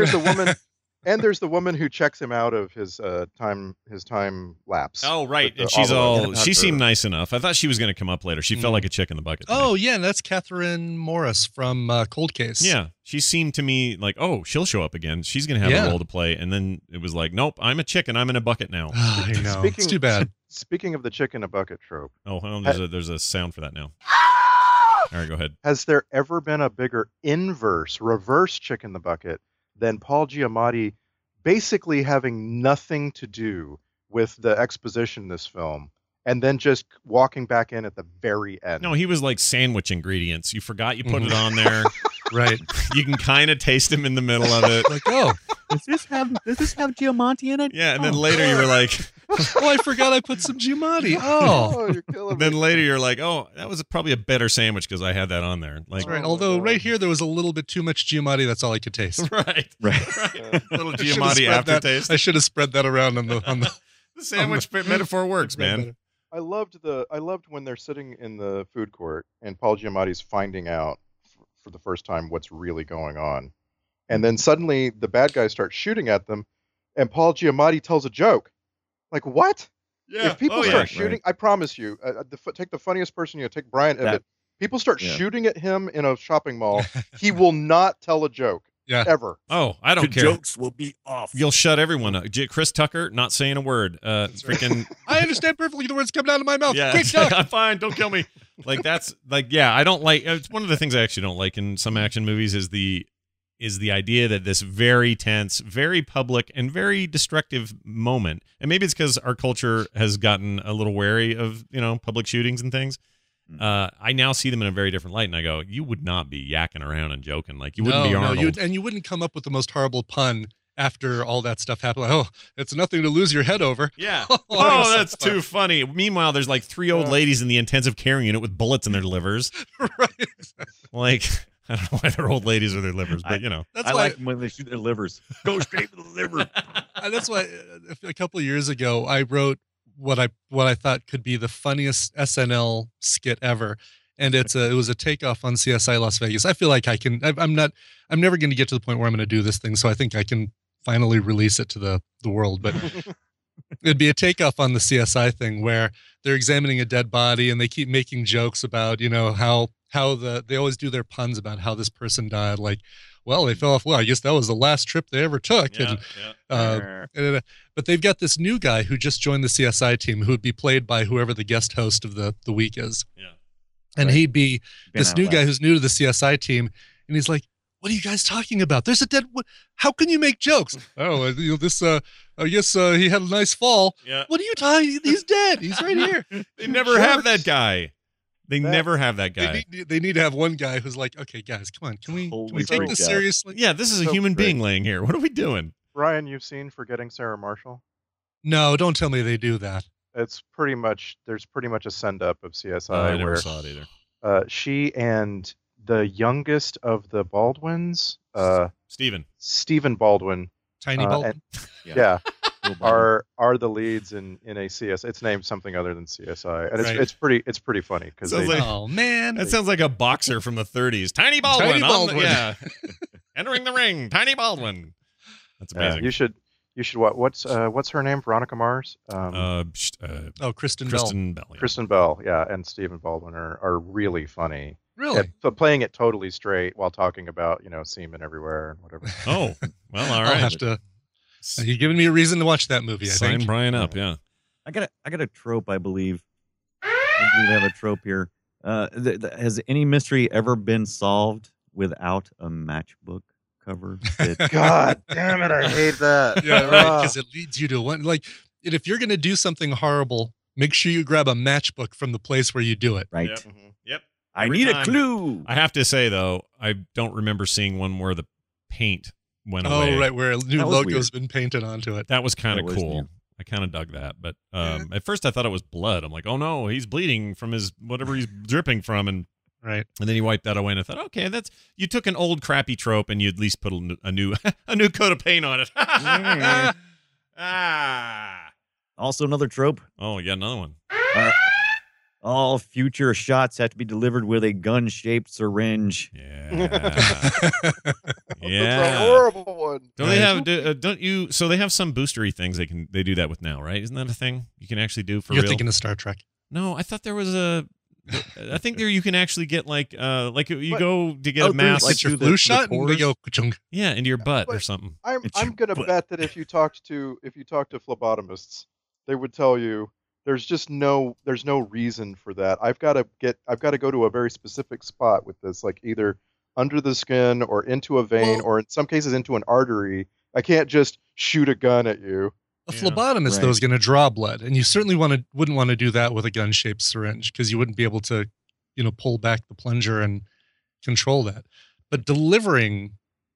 the woman who checks him out of his time lapse. Oh, right. With the- And she's the- all, and she her- seemed nice enough. I thought she was going to come up later. She felt like a chick in the bucket. to me. Oh, yeah, and that's Catherine Morris from Cold Case. Yeah. She seemed to me like, oh, she'll show up again. She's going to have Yeah. a role to play. And then it was like, nope, I'm a chick and I'm in a bucket now. Ah, I know. Speaking- It's too bad. Speaking of the chick in a bucket trope, Oh, hold on. There's a sound for that now. All right, go ahead. has there ever been a bigger reverse chick in the bucket than Paul Giamatti basically having nothing to do with the exposition in this film and then just walking back in at the very end? No, he was like sandwich ingredients. You forgot you put it on there. Right. You can kind of taste him in the middle of it. Like, oh, Does this have Giamatti in it? Yeah, and then later you were like, I forgot I put some Giamatti. Oh. You're killing me. then later you're like, oh, that was probably a better sandwich because I had that on there. Like, That's right. Oh, Although God. right here there was a little bit too much Giamatti. That's all I could taste. right, Right. little I should've Giamatti spread that- aftertaste. I should have spread that around on the. The sandwich metaphor works, man. I loved when they're sitting in the food court and Paul Giamatti's finding out for the first time what's really going on, and then suddenly the bad guys start shooting at them, and Paul Giamatti tells a joke. Like what? Yeah. If people Oh, start yeah. shooting, I promise you, take the funniest person take Brian That- Ibbett. People start yeah. shooting at him in a shopping mall. He will not tell a joke Yeah. ever. Oh, I don't The care. jokes will be off. You'll shut everyone up. Chris Tucker, not saying a word. Freaking I understand perfectly the words coming out of my mouth. yeah. Great It's job. like, I'm fine. Don't kill me. Like that's like yeah. I don't like. It's one of the things I actually don't like in some action movies is the idea that this very tense, very public, and very destructive moment, and maybe it's because our culture has gotten a little wary of public shootings and things. I now see them in a very different light, and I go, you would not be yakking around and joking like you wouldn't be Arnold. You wouldn't come up with the most horrible pun after all that stuff happened. Like, oh, it's nothing to lose your head over. Yeah. Oh, Oh, that's that's too funny. Meanwhile, there's like 3 old ladies in the intensive care unit with bullets in their livers. Right. Like, I don't know why they're old ladies with their livers, but That's I why. like them when they shoot their livers. Go straight for the liver. That's why a couple of years ago I wrote what I thought could be the funniest SNL skit ever, and it was a takeoff on CSI Las Vegas. I feel like I'm never going to get to the point where I'm going to do this thing, so I think I can finally release it to the world. But it'd be a takeoff on the CSI thing where they're examining a dead body and they keep making jokes about how they always do their puns about how this person died, like, well, they fell off. Well, I guess that was the last trip they ever took. yeah, And, yeah. but they've got this new guy who just joined the CSI team who would be played by whoever the guest host of the week is. Yeah. And Right. he'd be Ben this new Affleck. guy who's new to the CSI team. And he's like, what are you guys talking about? There's a dead. How can you make jokes? Oh, this. I guess he had a nice fall. Yeah. What are you talking? He's dead. He's right here. They never have that guy. They That- never have that guy. They need to have one guy who's like, okay, guys, come on, can we Totally take freaked this out. seriously? Yeah, this is a So human great. being laying here. What are we doing? Brian, you've seen Forgetting Sarah Marshall? No, don't tell me they do that. There's pretty much a send up of CSI I never where saw it either. She and the youngest of the Baldwins, Stephen Baldwin, Tiny Baldwin. yeah, are the leads in a CS. It's named something other than CSI, and it's pretty funny because Oh man, That sounds like a boxer from the 30s. Tiny Baldwin. Tiny Baldwin. Yeah. Entering the ring. Tiny Baldwin. That's amazing. you should what's her name? Veronica Mars. Kristen Bell. Kristen Bell. Yeah. Kristen Bell, yeah, and Stephen Baldwin are really funny. Really? So playing it totally straight while talking about semen everywhere and whatever. Oh, well, all I'll right. have to. You're giving me a reason to watch that movie. I Sign think. Brian up, yeah. I got a trope, I believe. I believe I have a trope here. Has any mystery ever been solved without a matchbook cover? God damn it, I hate that. Yeah, right. Because it leads you to one. Like, if you're going to do something horrible, make sure you grab a matchbook from the place where you do it. Right. Yep. I Every need time. a clue. I have to say, though, I don't remember seeing one where the paint went away. Oh, right, where a new That was logo's weird. been painted onto it. That was kind That of was cool. new. I kind of dug that. But at first I thought it was blood. I'm like, oh, no, he's bleeding from his whatever he's dripping from. And Right. then he wiped that away. And I thought, okay, you took an old crappy trope and you at least put a new a new coat of paint on it. Also, another trope. Oh, yeah, another one. All future shots have to be delivered with a gun-shaped syringe. Yeah. That's a Yeah. horrible one. Don't they have? Don't you? So they have some boostery things they do that with now, right? Isn't that a thing you can actually do for You're real? thinking of Star Trek. No, I thought there was a. I think there you can actually get like you What? go to get Oh, a mask, like Get your through flu the shot and they pores? go ka-chung. yeah, into your butt or But- something. I'm It's your gonna butt. bet that if you talk to phlebotomists, they would tell you there's no reason for that. I've got to go to a very specific spot with this, like either under the skin or into a vein Well- or in some cases into an artery. I can't just shoot a gun at you. A Yeah. phlebotomist, though, Right. is going to draw blood, and you certainly wouldn't want to do that with a gun-shaped syringe because you wouldn't be able to, pull back the plunger and control that. But delivering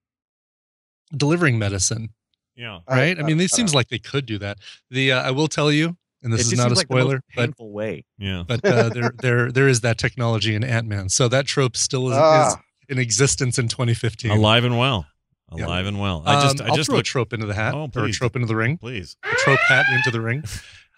medicine, Yeah. right? I mean, it seems like they could do that. I will tell you, and this It is just not a seems like the most spoiler, but painful way. Yeah. there is that technology in Ant-Man, so that trope still is Ah. in existence in 2015. Alive and well. Yeah. Alive and well. I'll I just throw a looked. trope into the hat, Oh, or a please. trope into the ring. Please. A trope hat into the ring.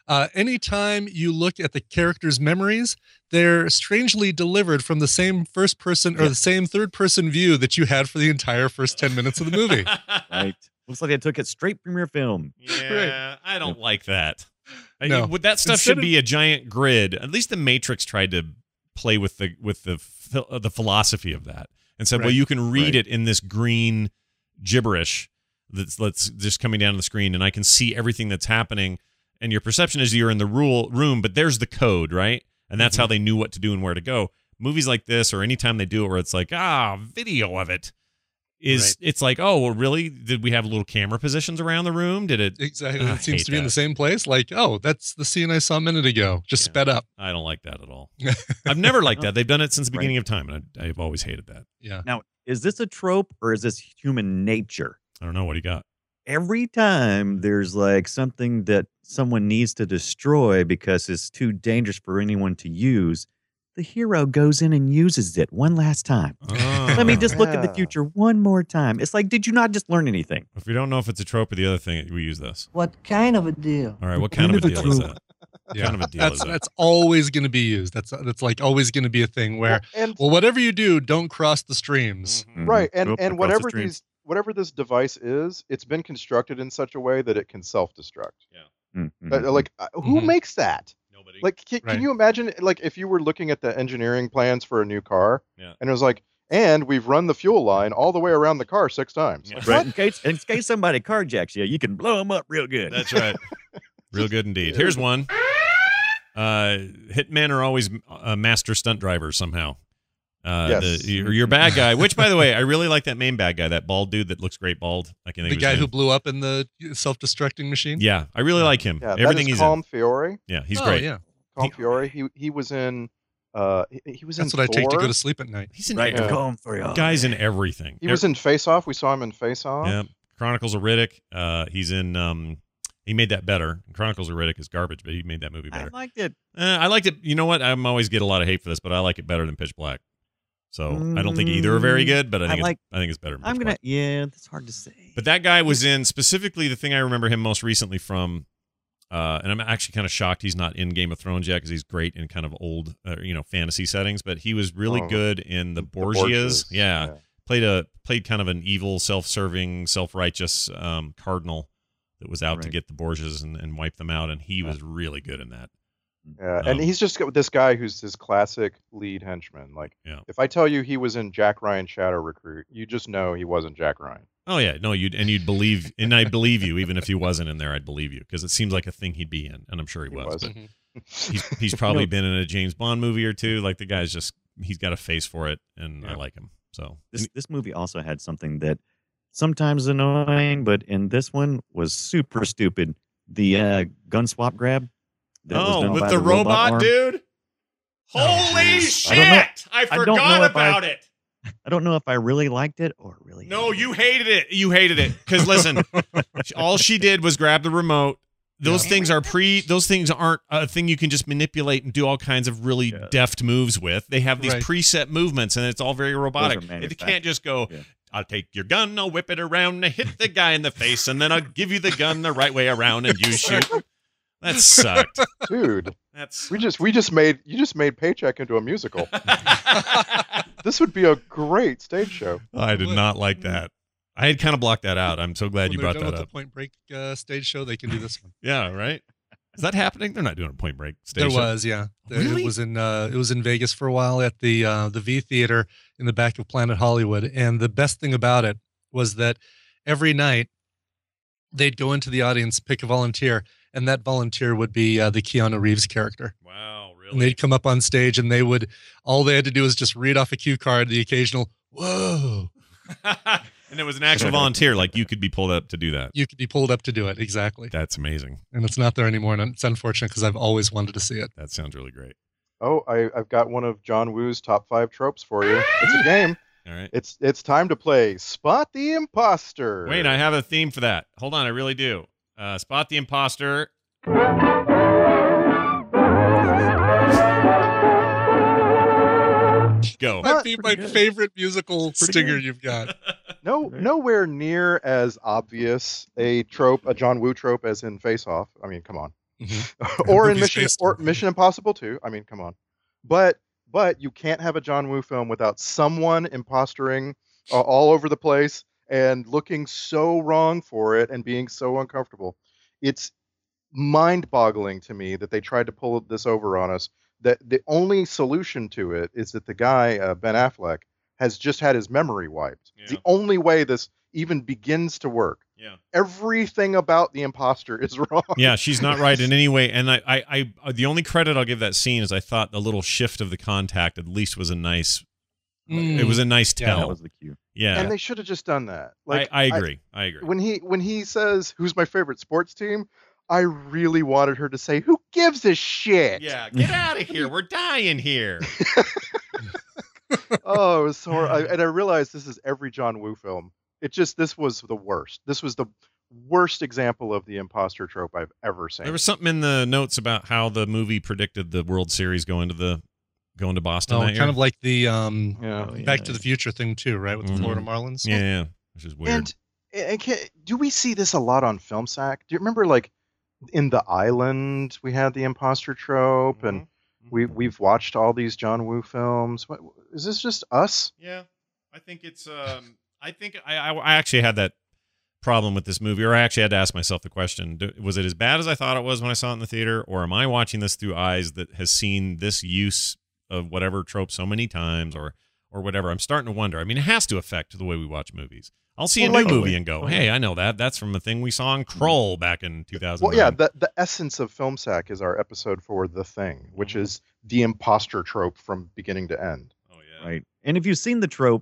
Anytime you look at the characters' memories, they're strangely delivered from the same first person or the same third person view that you had for the entire first 10 minutes of the movie. Right. Looks like they took it straight from your film. Yeah, I don't like that. No. That stuff Instead should of- be a giant grid. At least the Matrix tried to play with the philosophy of that and said, well, Right. you can read Right. it in this green gibberish that's just coming down the screen, and I can see everything that's happening. And your perception is you're in the room, but there's the code, right? And that's how they knew what to do and where to go. Movies like this, or anytime they do it, where it's like, video of it. It's like, oh, well, really? Did we have little camera positions around the room? Did it? Exactly. I It seems hate to be in that. the same place. Like, oh, that's the scene I saw a minute ago, just Yeah. sped up. I don't like that at all. I've never liked that. They've done it since the beginning of time, and I've always hated that. Yeah. Now, is this a trope or is this human nature? I don't know what do you got. Every time there's like something that someone needs to destroy because it's too dangerous for anyone to use, the hero goes in and uses it one last time. Let me just look at the Yeah. future one more time. It's like, did you not just learn anything? If we don't know if it's a trope or the other thing, we use this. What kind of a deal? All right, what kind of a kind of a deal is trope? that? Yeah. Kind of a deal is that? That's always going to be used. That's like always going to be a thing where, and well, whatever you do, don't cross the streams. right, and Nope, and across the whatever stream. whatever this device is, it's been constructed in such a way that it can self-destruct. Mhm. Who Mhm. makes that? Nobody. Like, can Right. you imagine, like, if you were looking at the engineering plans for a new car, Yeah. and it was like, and we've run the fuel line all the way around the car 6 times. Yeah. Like, Right. what? In case somebody carjacks you, you can blow them up real good. That's right. Real good indeed. Here's one. Hitmen are always master stunt drivers somehow. Yes. Your bad guy, which, by the way, I really like that main bad guy, that bald dude that looks great bald. I can think The of his guy name. who blew up in the self-destructing machine. Yeah, I really like him. Yeah, Everything that is he's Calm in. Fiore. Yeah, he's Oh, great. Yeah. Calm Fiore. He was in. He was That's in what I take to Thor. go to sleep at night. He's in Right. Yeah. Calm for you. guys in everything. He was in Face Off. We saw him in Face Off. Yeah, Chronicles of Riddick. He's in He made that better. Chronicles of Riddick is garbage, but he made that movie better. I liked it. I liked it. You know what? I'm always get a lot of hate for this, but I like it better than Pitch Black. So I don't think either are very good, but I think it's better than Pitch Black. That's hard to say. But that guy was in specifically the thing I remember him most recently from, and I'm actually kind of shocked he's not in Game of Thrones yet because he's great in kind of old, fantasy settings. But he was really good in the Borgias. Yeah. Played kind of an evil, self-serving, self-righteous cardinal that was out to get the Borgias and wipe them out, and he was really good in that. Yeah, and he's just got this guy who's his classic lead henchman. Like, if I tell you he was in Jack Ryan Shadow Recruit, you just know he wasn't Jack Ryan. Oh yeah, no, you'd believe, and I believe you, even if he wasn't in there, I'd believe you because it seems like a thing he'd be in, and I'm sure he was. But he's probably been in a James Bond movie or two. Like the guy's he's got a face for it, and I like him. So this movie also had something that sometimes is annoying, but in this one was super stupid. The gun swap grab. With the robot dude? Holy shit! I forgot about it. I don't know if I really liked it or really. No, you hated it. You hated it because listen, all she did was grab the remote. Those things are Those things aren't a thing you can just manipulate and do all kinds of really deft moves with. They have these preset movements, and it's all very robotic. It can't just go. Yeah. I'll take your gun, I'll whip it around, and hit the guy in the face, and then I'll give you the gun the right way around, and you shoot. That sucked, dude. You just made Paycheck into a musical. This would be a great stage show. I did not like that. I had kind of blocked that out. I'm so glad you brought that up. The Point Break stage show, they can do this one. Yeah, right. Is that happening? They're not doing a Point Break stage show. There was, yeah. Really? It was in Vegas for a while at the V Theater in the back of Planet Hollywood. And the best thing about it was that every night they'd go into the audience, pick a volunteer, and that volunteer would be the Keanu Reeves character. Wow, really? And they'd come up on stage, and all they had to do was just read off a cue card, the occasional, whoa. And it was an actual volunteer, like you could be pulled up to do that. You could be pulled up to do it, exactly. That's amazing. And it's not there anymore, and it's unfortunate because I've always wanted to see it. That sounds really great. Oh, I've got one of John Woo's top 5 tropes for you. It's a game. All right. It's time to play Spot the Imposter. Wait, I have a theme for that. Hold on, I really do. Spot the Imposter. Go. That'd be my favorite musical stinger you've got. Nowhere near as obvious a John Woo trope as in Face Off. I mean, come on. Mm-hmm. Or in Mission Impossible 2. I mean, come on. But you can't have a John Woo film without someone impostering all over the place and looking so wrong for it and being so uncomfortable. It's mind-boggling to me that they tried to pull this over on us. That the only solution to it is that the guy, Ben Affleck, has just had his memory wiped. Yeah. It's the only way this even begins to work. Yeah. Everything about the imposter is wrong. Yeah, she's not right in any way. And I the only credit I'll give that scene is I thought the little shift of the contact at least was a nice. It was a nice tell. Yeah, that was the cue. Yeah, and they should have just done that. Like I agree. I agree. When he says, "Who's my favorite sports team?" I really wanted her to say, "Who gives a shit?" Yeah, get out of here. We're dying here. Oh, it was so and I realized this is every John Woo film. This was the worst. This was the worst example of the imposter trope I've ever seen. There was something in the notes about how the movie predicted the World Series going to Boston that year. Kind of like the Back to the Future thing too, right? With the Florida Marlins. Yeah, which is weird. And do we see this a lot on Film Sack? Do you remember, like, in The Island, we had the imposter trope, and we've watched all these John Woo films. Is this just us? Yeah, I think it's. I think I actually had that problem with this movie, or I actually had to ask myself the question: was it as bad as I thought it was when I saw it in the theater, or am I watching this through eyes that has seen this use of whatever trope so many times, or whatever? I'm starting to wonder. I mean, it has to affect the way we watch movies. I'll see a new movie and go, hey, I know that. That's from the thing we saw in Kroll back in 2000. Well, yeah, the essence of Film Sack is our episode for The Thing, which is the imposter trope from beginning to end. Oh, yeah. Right. And if you've seen the trope,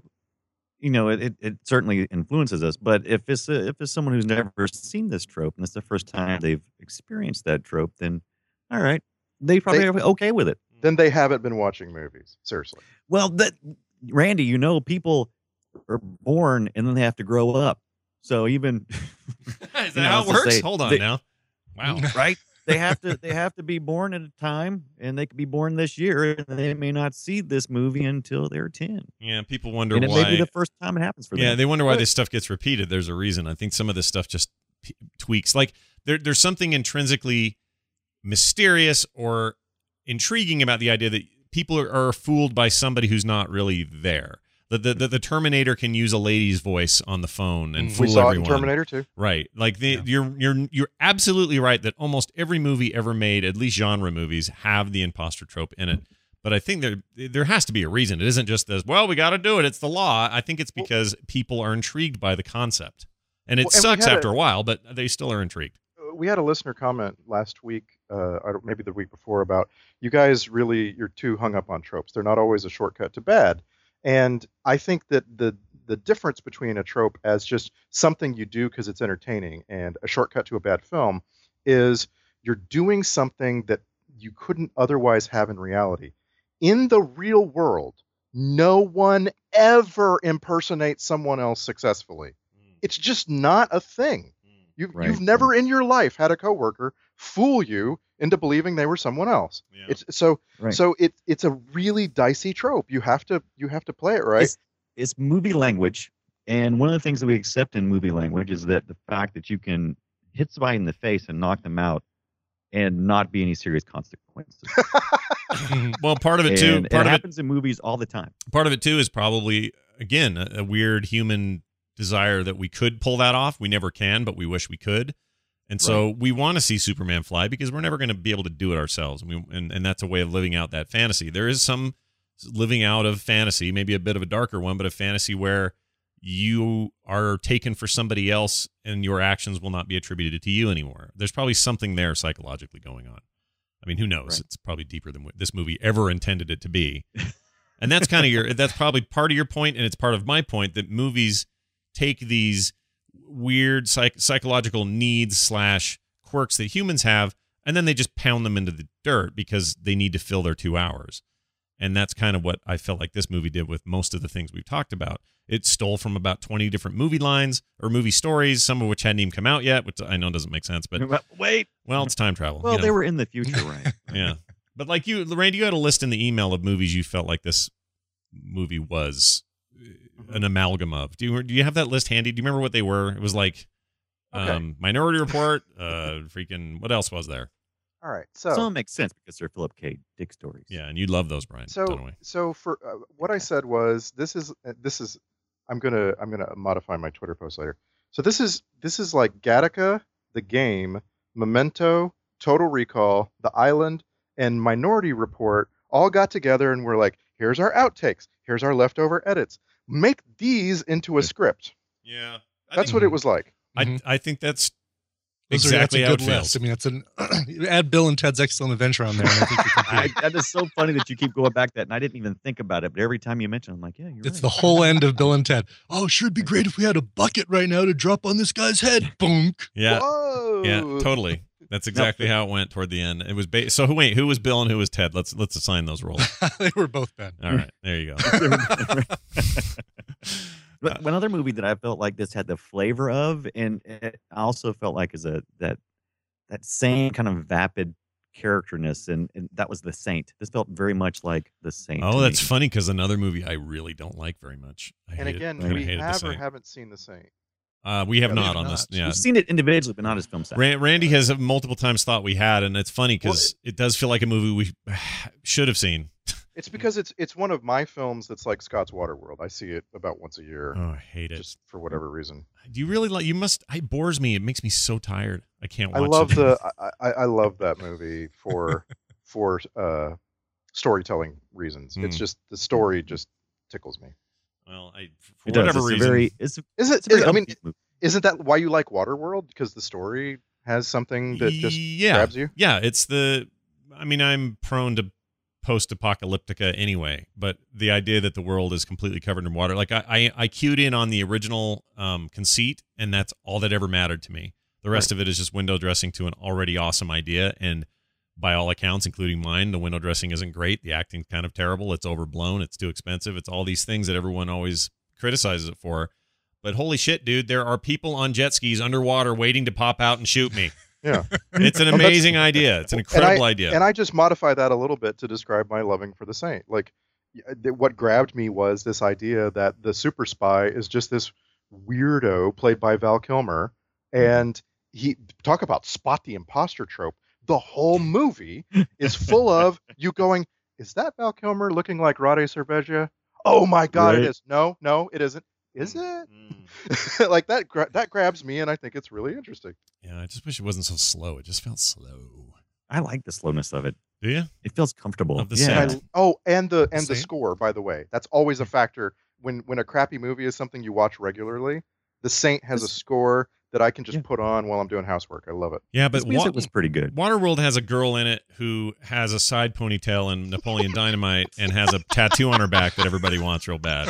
it certainly influences us. But if it's someone who's never seen this trope and it's the first time they've experienced that trope, then all right, they probably are okay with it. Then they haven't been watching movies. Seriously. Well, Randy, people are born and then they have to grow up. So even is that how it works? Hold on now. Wow. right? They have to be born at a time, and they could be born this year, and they may not see this movie until they're 10. Yeah, people wonder And it why. may be the first time it happens for them. Yeah, they wonder why this stuff gets repeated. There's a reason. I think some of this stuff just tweaks. Like there's something intrinsically mysterious or intriguing about the idea that people are fooled by somebody who's not really there. The Terminator can use a lady's voice on the phone and fool We saw everyone. it in Terminator 2. Right. Like you're absolutely right that almost every movie ever made, at least genre movies, have the imposter trope in it. But I think there has to be a reason. It isn't just this, well, we got to do it. It's the law. I think it's because people are intrigued by the concept. And it sucks after a while, but they still are intrigued. We had a listener comment last week, maybe the week before, about you guys you're too hung up on tropes. They're not always a shortcut to bad. And I think that the difference between a trope as just something you do because it's entertaining and a shortcut to a bad film is you're doing something that you couldn't otherwise have in reality. In the real world, no one ever impersonates someone else successfully. It's just not a thing. You've never in your life had a coworker fool you into believing they were someone else. Yeah. It's a really dicey trope. You have to play it right. It's movie language, and one of the things that we accept in movie language is that the fact that you can hit somebody in the face and knock them out and not be any serious consequences. Well, part of it too. It happens in movies all the time. Part of it too is probably again a weird human desire that we could pull that off. We never can, but we wish we could. And so we want to see Superman fly because we're never going to be able to do it ourselves. And that's a way of living out that fantasy. There is some living out of fantasy, maybe a bit of a darker one, but a fantasy where you are taken for somebody else and your actions will not be attributed to you anymore. There's probably something there psychologically going on. I mean, who knows? Right. It's probably deeper than what this movie ever intended it to be. And that's kind of that's probably part of your point, and it's part of my point that movies take these weird psychological needs / quirks that humans have, and then they just pound them into the dirt because they need to fill their 2 hours. And that's kind of what I felt like this movie did with most of the things we've talked about. It stole from about 20 different movie lines or movie stories, some of which hadn't even come out yet, which I know doesn't make sense. But wait, well, it's time travel. Well, they were in the future, right? Yeah. But like you, Randy, you had a list in the email of movies you felt like this movie was an amalgam of. Do you have that list handy? Do you remember what they were? It was like Minority Report, freaking what else was there? All right, so some makes sense because they're Philip K. Dick stories. Yeah, and you love those, Brian. So for what I said was this is I'm gonna modify my Twitter post later. So this is like Gattaca, The Game, Memento, Total Recall, The Island, and Minority Report all got together and were like, here's our outtakes, here's our leftover edits. Make these into a script. Yeah, that's what it was like. I think that's that's exactly a how good it feels. list. I mean, that's you add Bill and Ted's Excellent Adventure on there. And I think you're complete. That is so funny that you keep going back to that, and I didn't even think about it. But every time you mention it, I'm like, yeah, you're It's right. the whole end of Bill and Ted. Oh, sure, it'd be great if we had a bucket right now to drop on this guy's head. Bonk. Yeah. Whoa. Yeah, totally. That's exactly how it went toward the end. It was so who was Bill and who was Ted? Let's assign those roles. They were both Ben. All right, there you go. But one other movie that I felt like this had the flavor of, and it also felt like is that same kind of vapid characterness, and that was The Saint. This felt very much like The Saint. Oh, that's funny because another movie I really don't like very much. And again, we have or haven't seen The Saint. We have not on this. Yeah, we've seen it individually, but not as film set. Randy has multiple times thought we had, and it's funny because it does feel like a movie we should have seen. It's because it's one of my films that's like Scott's Waterworld. I see it about once a year. Oh, I hate it. Just for whatever reason. Do you really like? You must. It bores me. It makes me so tired. I can't watch. I love that movie for storytelling reasons. It's just the story just tickles me. Well, for whatever reason, isn't that why you like Waterworld? Because the story has something that just grabs you. Yeah, I'm prone to post-apocalyptica anyway, but the idea that the world is completely covered in water, like I cued in on the original conceit, and that's all that ever mattered to me. The rest of it is just window dressing to an already awesome idea, and by all accounts, including mine, the window dressing isn't great. The acting's kind of terrible. It's overblown. It's too expensive. It's all these things that everyone always criticizes it for. But holy shit, dude, there are people on jet skis underwater waiting to pop out and shoot me. Yeah. It's an amazing idea. It's an incredible idea. And I just modify that a little bit to describe my loving for the Saint. Like, what grabbed me was this idea that the super spy is just this weirdo played by Val Kilmer, and he talk about spot the imposter trope. The whole movie is full of you going, is that Val Kilmer looking like Rade Cerveja? Oh my God, Right. it is. No, it isn't. Is it? Like that grabs me, and I think it's really interesting. Yeah, I just wish it wasn't so slow. It just felt slow. I like the slowness of it. Do you? It feels comfortable. Of the yeah. Saint. And the Saint? score, by the way, that's always a factor when a crappy movie is something you watch regularly. The Saint has a score that I can just put on while I'm doing housework. I love it. Yeah, but This music was pretty good. Waterworld has a girl in it who has a side ponytail and Napoleon Dynamite and has a tattoo on her back that everybody wants real bad.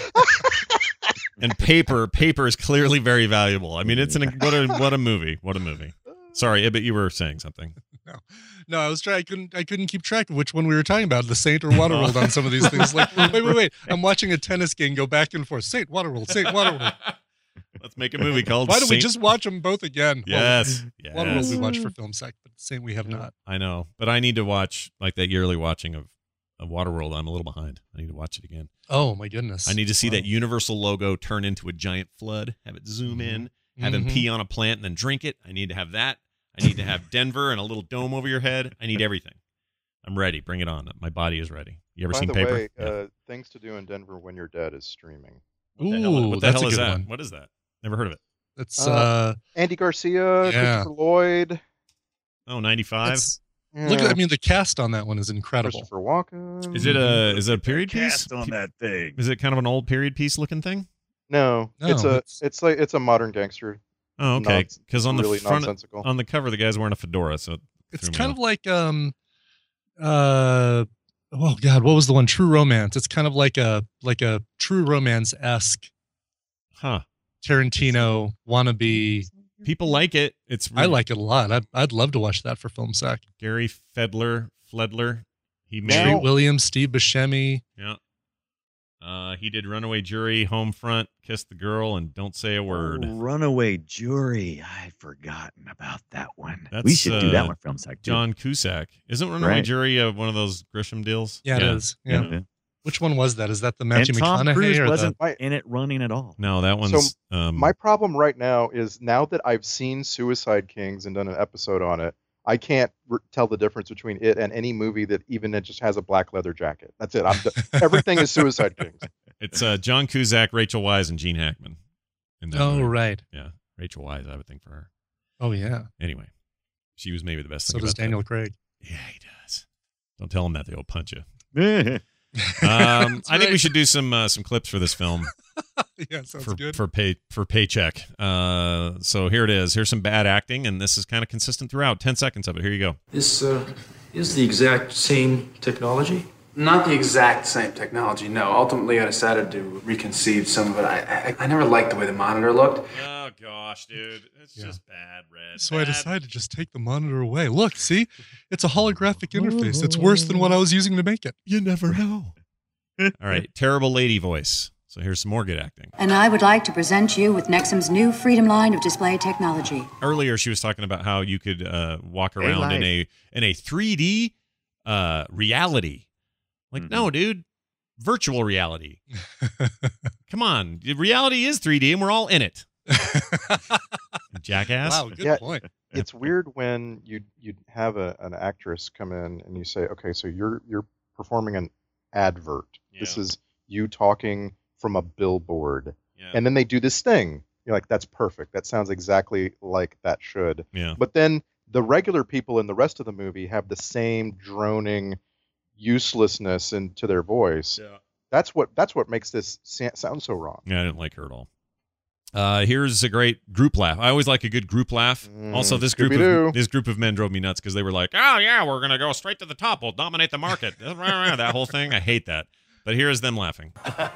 And paper is clearly very valuable. I mean, it's what a movie. What a movie. Sorry, but you were saying something. No, I was trying. I couldn't keep track of which one we were talking about, the Saint or Waterworld on some of these things. Like, wait. I'm watching a tennis game go back and forth. Saint, Waterworld, Saint, Waterworld. Let's make a movie called Why don't we Saint- just watch them both again? Yes. Well, Waterworld we Yes. watched for Film Sec, but Saint we have not. I know, but I need to watch like that yearly watching of Waterworld. I'm a little behind. I need to watch it again. Oh my goodness! I need to see Wow. that Universal logo turn into a giant flood, have it zoom in, have him Mhm. pee on a plant and then drink it. I need to have that. I need to have Denver and a little dome over your head. I need everything. I'm ready. Bring it on. My body is ready. You ever By seen the Paper? way, Yeah. Things to Do in Denver When You're Dead is streaming. What the hell, Ooh, what the that's hell a is good that? one. What is that? Never heard of it. That's Andy Garcia, Yeah. Christopher Lloyd, Oh, 95? that's- look at. I mean, the cast on that one is incredible. Christopher Walken. Is it a period piece? Cast on that thing. Is it kind of an old period piece looking thing? No, No, it's a modern gangster. Oh, okay. Because on the really front, nonsensical. on the cover, the guy's wearing a fedora, so It's threw me kind off. of like oh God, what was the one? True Romance. It's kind of like a True Romance-esque Huh. Tarantino wannabe. People like it. It's I like it a lot. I'd love to watch that for Film Sec. Gary Fledler. He made Street Williams, Steve Buscemi. Yeah. He did Runaway Jury, Homefront, Kiss the Girl, and Don't Say a Word. Runaway Jury. I'd forgotten about that one. That's, we should do that uh, one, Film Sec. too. John Cusack. Isn't Runaway Right. Jury one of those Grisham deals? Yeah, it is. Yeah. Yeah. Which one was that? Is that the And Matthew Tom McConaughey Cruise or wasn't the- in it running at all. No, that one's. My problem right now is now that I've seen Suicide Kings and done an episode on it, I can't tell the difference between it and any movie that even it just has a black leather jacket. That's it. Everything is Suicide Kings. It's John Cusack, Rachel Weisz, and Gene Hackman. In that Oh movie. right. Yeah, Rachel Weisz, I would think for her. Oh yeah. Anyway, she was maybe the best So thing does about Daniel that. Craig. Yeah, he does. Don't tell him that; they'll punch you. That's I think we right. should do some clips for this film Yeah, sounds for good. for paycheck. So here it is. Here's some bad acting, and this is kind of consistent throughout. 10 seconds of it. Here you go. This is the exact same technology? Not the exact same technology, no. Ultimately, I decided to reconceive some of it. I never liked the way the monitor looked. Oh gosh, dude, it's Yeah. just bad, Red. So I decided to just take the monitor away. Look, see? It's a holographic interface. It's worse than what I was using to make it. You never know. All right, terrible lady voice. So here's some more good acting. And I would like to present you with Nexum's new Freedom line of display technology. Earlier, she was talking about how you could walk around in a 3D reality. Like, no, dude, virtual reality. Come on, reality is 3D, and we're all in it. Jackass. Wow, good Yeah. point. It's weird when you have an actress come in and you say, okay, so you're performing an advert. This Yeah. is you talking from a billboard. Yeah. And then they do this thing. You're like, that's perfect. That sounds exactly like that should. Yeah. But then the regular people in the rest of the movie have the same droning uselessness into their voice. Yeah. That's what makes this sound so wrong. Yeah, I didn't like her at all. Here's a great group laugh. I always like a good group laugh. Also, this group of men drove me nuts because they were like, "Oh yeah, we're gonna go straight to the top. We'll dominate the market." That whole thing, I hate that. But here's them laughing.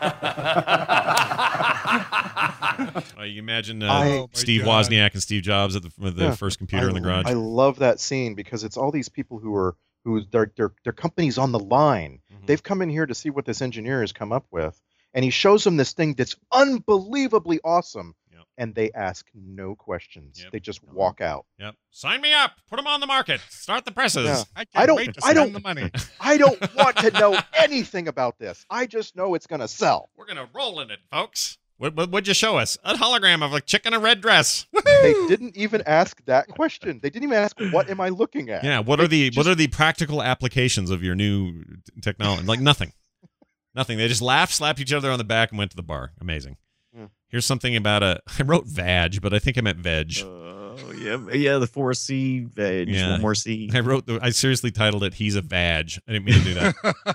You imagine Steve God. Wozniak and Steve Jobs at the first computer in the garage. I love that scene because it's all these people who their company's on the line. Mhm. They've come in here to see what this engineer has come up with, and he shows them this thing that's unbelievably awesome. Yep. and they ask no questions. Yep. They just walk out. Yep. Sign me up. Put them on the market. Start the presses. Yeah. I I don't- wait to I spend don't- the money. I don't want to know anything about this. I just know it's going to sell. We're gonna roll in it, folks. What'd you show us? A hologram of a chick in a red dress. They didn't even ask that question. They didn't even ask, what am I looking at? Yeah. What are the practical applications of your new technology? Like nothing. Nothing. They just laughed, slapped each other on the back, and went to the bar. Amazing. Yeah. Here's something about I wrote vag, but I think I meant veg. Oh yeah, the 4C veg. Yeah. One more C. I seriously titled it "He's a Vag." I didn't mean to do that.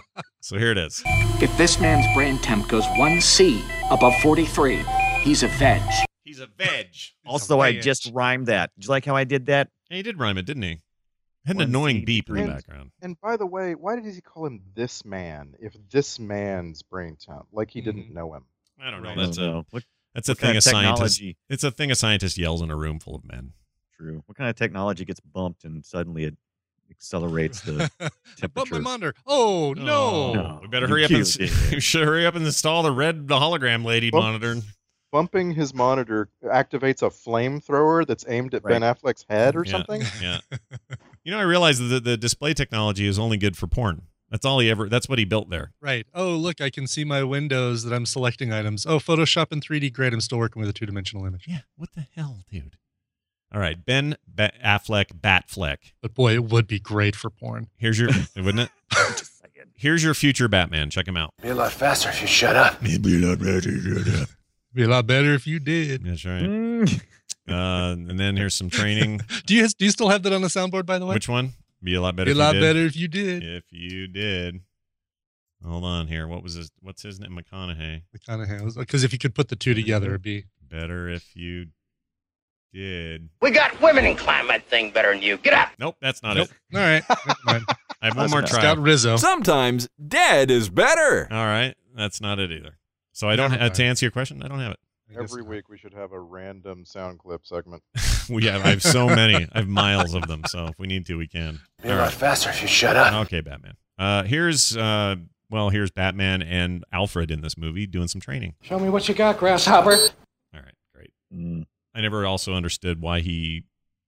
So here it is. If this man's brain temp goes 1C above 43, he's a veg. He's a veg. Also, I just rhymed that. Did you like how I did that? Yeah, he did rhyme it, didn't he? Had an 1C, annoying beep in the And- background. And by the way, why did he call him this man if this man's brain temp? Like he didn't know him. I don't know. Right. That's I don't a know. What that's a kind thing a of scientist. technology? It's a thing a scientist yells in a room full of men. True. What kind of technology gets bumped and suddenly it accelerates the I bumped my temperature? monitor. Oh, no. No. We better You hurry up and killed it. we should hurry up and install the hologram lady Bump- monitor. Bumping his monitor activates a flamethrower that's aimed at Ben Affleck's head or Yeah, something. Yeah. You know, I realized that the display technology is only good for porn. That's all that's what he built there. Right. Oh, look, I can see my windows that I'm selecting items. Oh, Photoshop in 3D. Great. I'm still working with a two-dimensional image. Yeah. What the hell, dude? All right. Ben Affleck, Batfleck. But boy, it would be great for porn. Here's your, wouldn't it? Here's your future Batman. Check him out. Be a lot faster if you shut up. Maybe not ready to shut up. Be a lot better if you did. That's right. Mm. And then here's some training. Do you still have that on the soundboard, by the way? Which one? Be a lot better. Be a if you lot did. better if you did. If you did. Hold on here. What's his name? McConaughey. Because if you could put the two together, it'd be Better if you did. We got women in climate thing better than you. Get up. Nope, that's not Nope. it. All right. Never mind. I have one more try. Scout Rizzo. Sometimes dead is better. All right, that's not it either. So I don't Never mind. to answer your question. I don't have it. I guess Every not. week we should have a random sound clip segment. I have so many. I have miles of them. So if we need to, we can. Be a lot faster if you shut up. Okay, Batman. Here's Batman and Alfred in this movie doing some training. Show me what you got, grasshopper. All right, great. Mm. I never also understood why he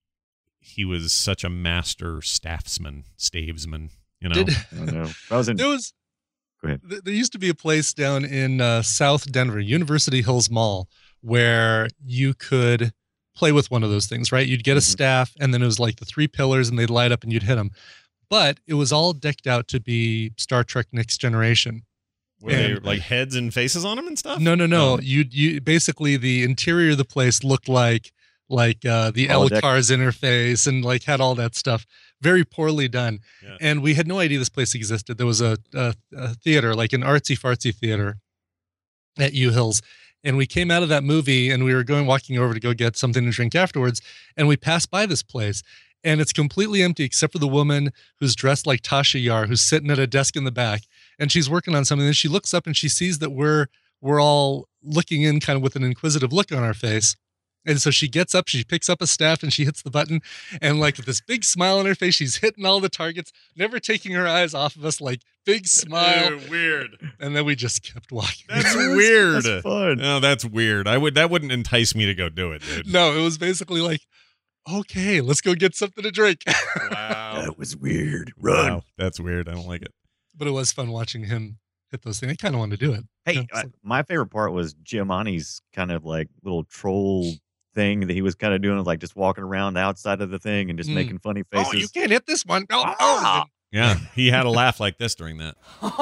was such a master stavesman. You know, Did, I don't know. I was in. there was Go ahead. There used to be a place down in South Denver, University Hills Mall, where you could play with one of those things, right? You'd get a staff, and then it was like the 3 pillars, and they'd light up, and you'd hit them. But it was all decked out to be Star Trek Next Generation. were they And- like heads and faces on them and stuff? No. Oh. You basically the interior of the place looked like the Holodeck. LCARS interface and like had all that stuff. Very poorly done. Yeah. And we had no idea this place existed. There was a theater, like an artsy fartsy theater at U Hills. And we came out of that movie and we were walking over to go get something to drink afterwards. And we passed by this place and it's completely empty except for the woman who's dressed like Tasha Yar, who's sitting at a desk in the back. And she's working on something. And she looks up and she sees that we're all looking in kind of with an inquisitive look on our face. And so she gets up, she picks up a staff and she hits the button. And like with this big smile on her face, she's hitting all the targets, never taking her eyes off of us, like big smile. Ew, weird. And then we just kept walking. That's weird. That's fun. No, that's weird. That wouldn't entice me to go do it, dude. No, it was basically like, okay, let's go get something to drink. Wow. That was weird. Run. Wow, that's weird. I don't like it. But it was fun watching him hit those things. I kind of wanted to do it. Hey, Yeah, it's like- my favorite part was Giamatti's kind of like little troll thing that he was kind of doing, like just walking around the outside of the thing and just Mm. making funny faces. oh, you can't hit this one. No, Ah! no. Yeah, he had a laugh like this during that.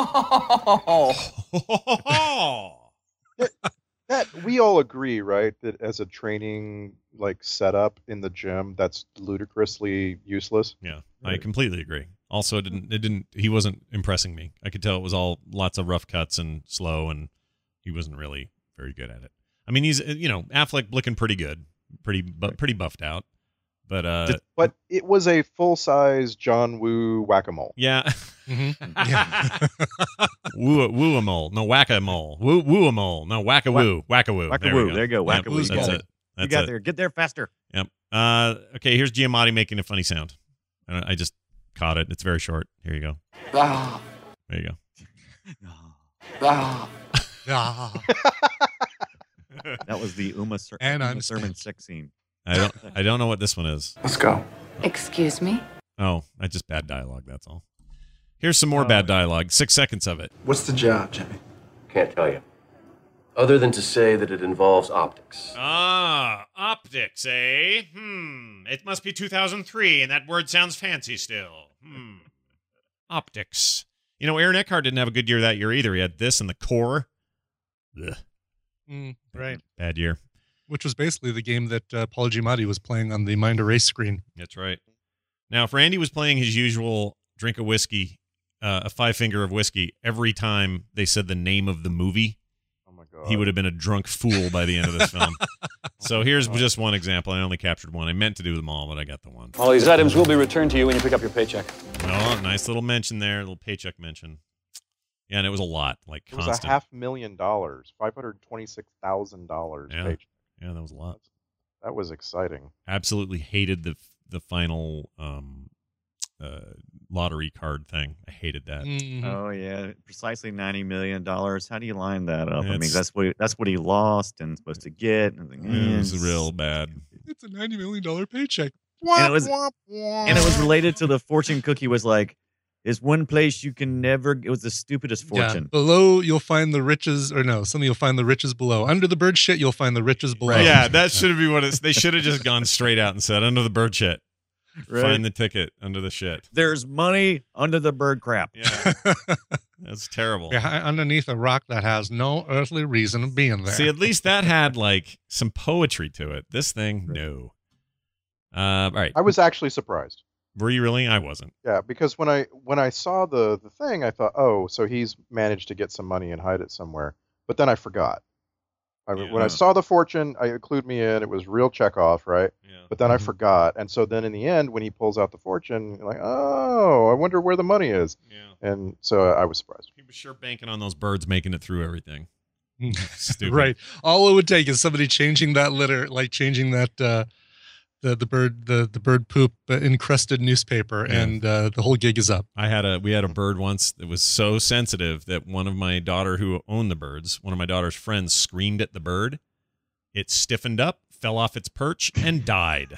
That we all agree, right? That as a training like setup in the gym, that's ludicrously useless. Yeah, I completely agree. Also, he wasn't impressing me. I could tell it was all lots of rough cuts and slow, and he wasn't really very good at it. I mean, he's Affleck looking pretty good, pretty buffed out, but But it was a full-size John Woo whack-a-mole. yeah, Mhm. Yeah. woo-a-mole, no whack-a-mole, woo-a-mole, no whack-a-woo, whack-a-woo. Whack-a-woo. There you go. Yep, Whack-a-woo. Woo's That's ball. it. You That's got it. there. Get there faster. Yep. Okay, here's Giamatti making a funny sound. I just caught it. It's very short. Here you go. Ah, There you go. ah. Ah. That was the Uma Thurman sex scene. I don't know what this one is. Let's go. Excuse me? Oh, I just bad dialogue. That's all. Here's some more bad dialogue. 6 seconds of it. What's the job, Jimmy? Can't tell you. Other than to say that it involves optics. Ah, optics, eh? It must be 2003, and that word sounds fancy still. Optics. You know, Aaron Eckhart didn't have a good year that year either. He had this and The Core. Ugh. Right. Bad year. Which was basically the game that Paul Giamatti was playing on the Mind Erase screen. That's right. Now, if Randy was playing his usual drink of whiskey, a 5-finger of whiskey, every time they said the name of the movie, he would have been a drunk fool by the end of this film. So here's just one example. I only captured one. I meant to do them all, but I got the one. All these items will be returned to you when you pick up your paycheck. Oh, nice little mention there, little paycheck mention. Yeah, and it was a lot, like it was constant. $500,000, $526,000 paycheck. Yeah, that was a lot. That was exciting. Absolutely hated the final lottery card thing. I hated that. Mm-hmm. Oh yeah, precisely $90 million. How do you line that up? I mean, that's what he lost and supposed to get. And it was real bad. It's a $90 million paycheck. And it was related to the fortune cookie. Was like, there's one place you can never. It was the stupidest fortune. Yeah, below you'll find the riches, or no, something you'll find the riches below. Under the bird shit, you'll find the riches below. Right. Yeah, that should be what it's. They should have just gone straight out and said, under the bird shit. Right. Find the ticket under the shit. There's money under the bird crap. Yeah. That's terrible. Yeah, underneath a rock that has no earthly reason of being there. See, at least that had like some poetry to it. This thing, no. All right. I was actually surprised. Were you really? I wasn't. Yeah, because when I saw the thing, I thought, oh, so he's managed to get some money and hide it somewhere. But then I forgot. When I saw the fortune, I clued me in. It was real Chekhov, right? Yeah. But then I forgot. And so then in the end, when he pulls out the fortune, you're like, oh, I wonder where the money is. Yeah. And so I was surprised. He was sure banking on those birds making it through everything. Stupid. Right. All it would take is somebody changing that litter, like changing that the bird poop encrusted newspaper, and the whole gig is up. We had a bird once that was so sensitive that one of my daughter who owned the birds, one of my daughter's friends, screamed at the bird. It stiffened up, fell off its perch, and died.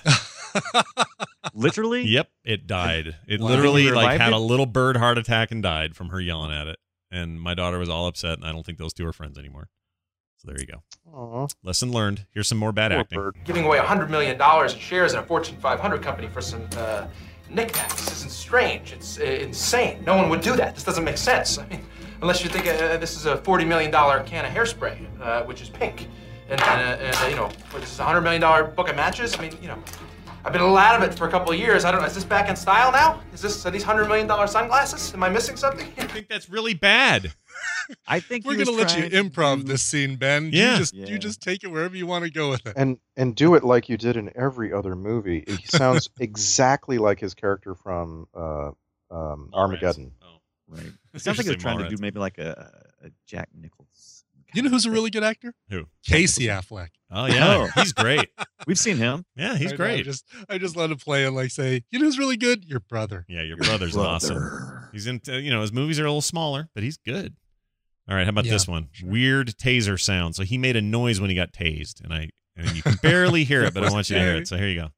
Literally? Yep, it died. It literally had a little bird heart attack and died from her yelling at it. And my daughter was all upset, and I don't think those two are friends anymore. So there you go. Aww. Lesson learned. Here's some more bad acting. Bird. Giving away $100 million in shares in a Fortune 500 company for some knickknacks isn't strange. It's insane. No one would do that. This doesn't make sense. I mean, unless you think this is a $40 million can of hairspray, which is pink. And this is a $100 million book of matches. I mean, I've been a little out of it for a couple of years. I don't know. Is this back in style now? Are these $100 million sunglasses? Am I missing something? I think that's really bad. I think we're going to let you improv this scene, Ben. Yeah. You just take it wherever you want to go with it. And do it like you did in every other movie. He sounds exactly like his character from Armageddon. Oh. Right. It sounds like they're trying to do maybe like a Jack Nichols. You know who's a really good actor? Who? Casey Affleck. Oh yeah, he's great. We've seen him. Yeah, he's great. I just let him play and say, you know who's really good? Your brother. Yeah, your brother's awesome. He's in. His movies are a little smaller, but he's good. All right, how about this one? Sure. Weird taser sound. So he made a noise when he got tased, and you can barely hear it, but I want you to hear it. So here you go.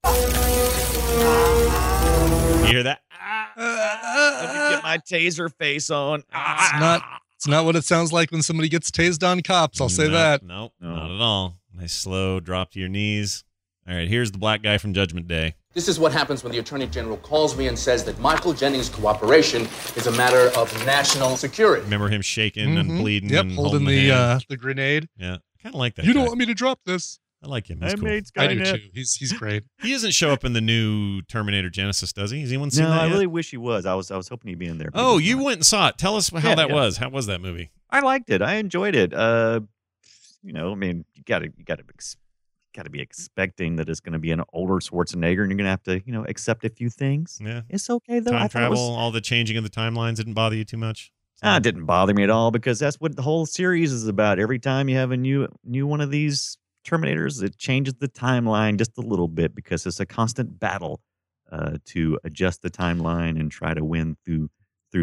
You hear that? Let me get my taser face on. It's not what it sounds like when somebody gets tased on cops. I'll say that. Nope, not at all. Nice slow drop to your knees. All right, here's the black guy from Judgment Day. This is what happens when the Attorney General calls me and says that Michael Jennings' cooperation is a matter of national security. Remember him shaking and bleeding and holding the grenade? Yeah, I kind of like that You guy. don't want me to drop this. I like him. He's cool. I do too. He's great. He doesn't show up in the new Terminator Genesis, does he? Has anyone seen that No, I yet? really wish he was. I was hoping he'd be in there. Oh, you went and saw it. Tell us how that was. How was that movie? I liked it. I enjoyed it. I mean, you got to be expecting that it's going to be an older Schwarzenegger, and you're going to have to, accept a few things. Yeah, it's okay though. Time travel, all the changing of the timelines didn't bother you too much. It didn't bother me at all because that's what the whole series is about. Every time you have a new one of these Terminators, it changes the timeline just a little bit because it's a constant battle to adjust the timeline and try to win through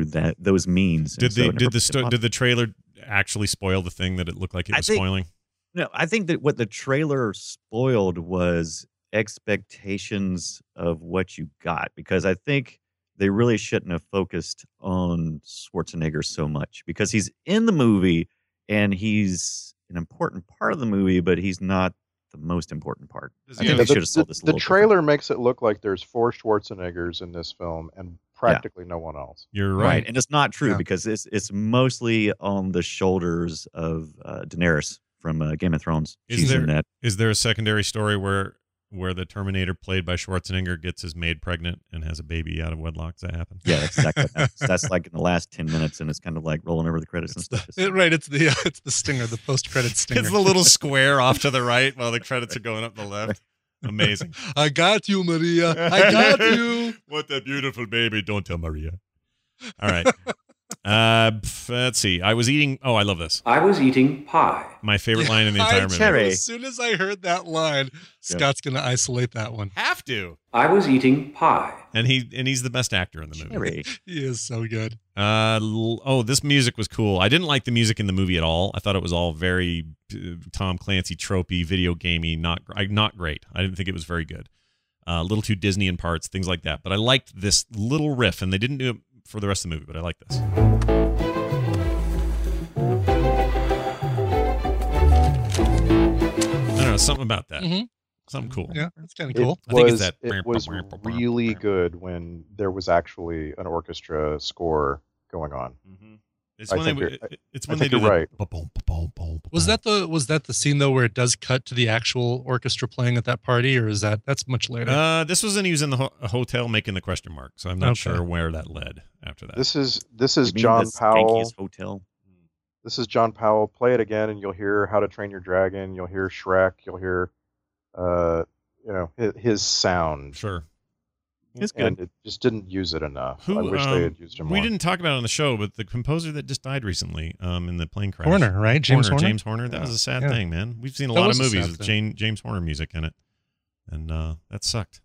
those means. Did the trailer actually spoil the thing that it looked like it was spoiling? No, I think that what the trailer spoiled was expectations of what you got, because I think they really shouldn't have focused on Schwarzenegger so much, because he's in the movie and he's an important part of the movie, but he's not the most important part. I think they should have sold this a little The trailer makes it look like there's 4 Schwarzeneggers in this film and practically no one else. You're right. And it's not true because it's mostly on the shoulders of Daenerys from Game of Thrones. She's in that. Is there a secondary story where the Terminator played by Schwarzenegger gets his maid pregnant and has a baby out of wedlock? Does that happen? Yeah, that's exactly what happens. That's like in the last 10 minutes, and it's kind of like rolling over the credits and stuff. Right, it's the stinger, the post-credit stinger. It's the little square off to the right while the credits are going up the left. Amazing. I got you, Maria. I got you. What a beautiful baby. Don't tell Maria. All right. Let's see. I love this. I was eating pie. My favorite line in the entire movie. As soon as I heard that line, Scott's going to isolate that one. Have to. I was eating pie. And he's the best actor in the movie. He is so good. This music was cool. I didn't like the music in the movie at all. I thought it was all very Tom Clancy tropey, video gamey, not great. I didn't think it was very good. A little too Disney in parts, things like that. But I liked this little riff, and they didn't do it for the rest of the movie, but I like this. I don't know, something about that. Mm-hmm. Something cool. Yeah, that's kind of cool. It was really good when there was actually an orchestra score going on. Mm-hmm. It's when they do right. Was that the scene though where it does cut to the actual orchestra playing at that party, or is that's much later? This was when he was in the hotel making the question mark, so I'm not sure where that led after that. This is John Powell. Hotel. This is John Powell. Play it again, and you'll hear How to Train Your Dragon. You'll hear Shrek. You'll hear, his sound. Sure. It's good. And it just didn't use it enough. I wish they had used it more. We didn't talk about it on the show, but the composer that just died recently in the plane crash. Horner, right? James Horner. That was a sad thing, man. We've seen a lot of movies with James Horner music in it, and that sucked.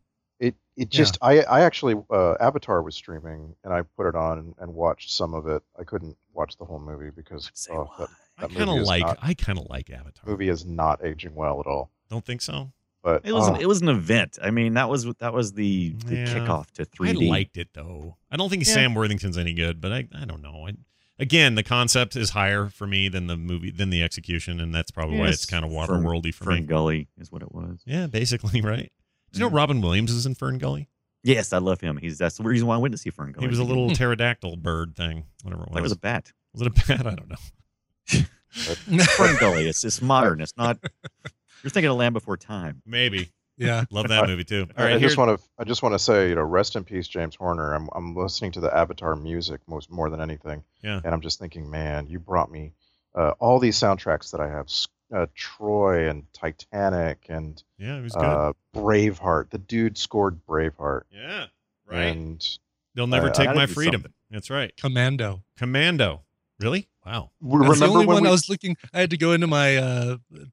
I actually Avatar was streaming, and I put it on and watched some of it. I couldn't watch the whole movie because I kind of like Avatar. Movie is not aging well at all. Don't think so. But it was an event. I mean, that was the kickoff to 3D. I liked it though. I don't think Sam Worthington's any good, but I don't know. Again, the concept is higher for me than the execution, and that's probably why it's kind of waterworldy for me. Fern Gully is what it was. Yeah, basically, right. Do you know Robin Williams is in Fern Gully? Yes, I love him. That's the reason why I went to see Fern Gully. He was a little pterodactyl bird thing, whatever it was. It was a bat. Was it a bat? I don't know. Fern Gully. It's modern. It's not. You're thinking of Land Before Time. Maybe. Yeah. Love that movie too. All right, I just want to say, rest in peace, James Horner. I'm listening to the Avatar music more than anything. Yeah. And I'm just thinking, man, you brought me all these soundtracks that I have, Troy and Titanic and it was good. Braveheart. The dude scored Braveheart. Yeah. Right. And They'll Never Take My Freedom. That's right. Commando. Really? Wow. That's the only one I was looking. I had to go into my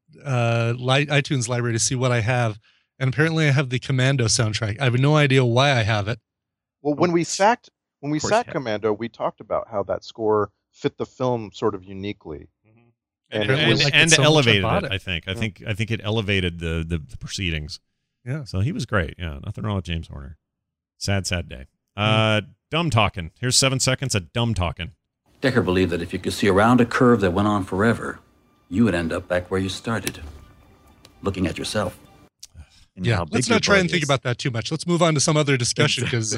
iTunes library to see what I have, and apparently I have the Commando soundtrack. I have no idea why I have it. Well, when we sat Commando, we talked about how that score fit the film sort of uniquely, and elevated it. I think it elevated the proceedings. Yeah. So he was great. Yeah. Nothing wrong with James Horner. Sad day. Dumb talking. Here's 7 seconds of dumb talking. Decker believed that if you could see around a curve that went on forever, you would end up back where you started, looking at yourself. Yeah, let's not try and think about that too much. Let's move on to some other discussion because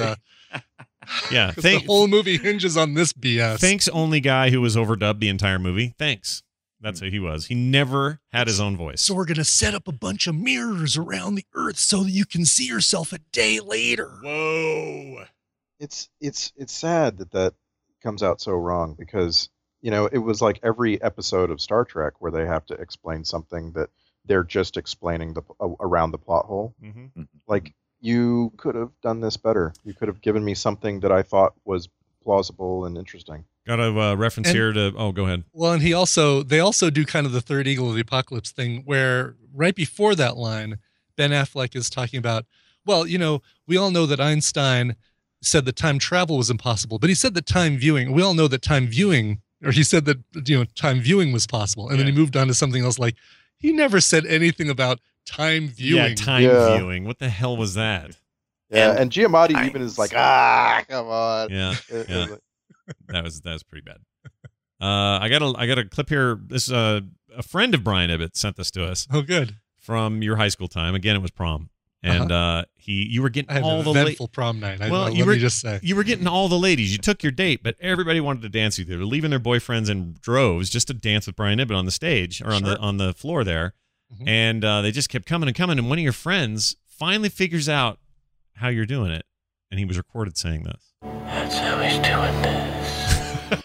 the whole movie hinges on this BS. Thanks, only guy who was overdubbed the entire movie. Thanks. That's who he was. He never had his own voice. So we're going to set up a bunch of mirrors around the earth so that you can see yourself a day later. Whoa. It's sad that comes out so wrong because, it was like every episode of Star Trek where they have to explain something that they're just explaining around the plot hole. Mm-hmm. Like, you could have done this better. You could have given me something that I thought was plausible and interesting. Got a reference here to... Oh, go ahead. Well, and they also do kind of the third Eagle of the Apocalypse thing where right before that line, Ben Affleck is talking about, well, we all know that Einstein said that time travel was impossible, but he said that time viewing, we all know that time viewing, or he said that, time viewing was possible. And then he moved on to something else like, He never said anything about time viewing. Yeah, time viewing. What the hell was that? Yeah, and Giamatti even is like, come on. Yeah, that was pretty bad. I got a clip here. This a friend of Brian Ibbett sent this to us. Oh, good. From your high school time. Again, it was prom, and you were getting all the eventful prom night. Let me just say, you were getting all the ladies. You took your date, but everybody wanted to dance with you. They were leaving their boyfriends in droves just to dance with Brian Ibbett on the stage or on the floor there, and they just kept coming and coming. And one of your friends finally figures out how you're doing it, and he was recorded saying this. That's how he's doing this.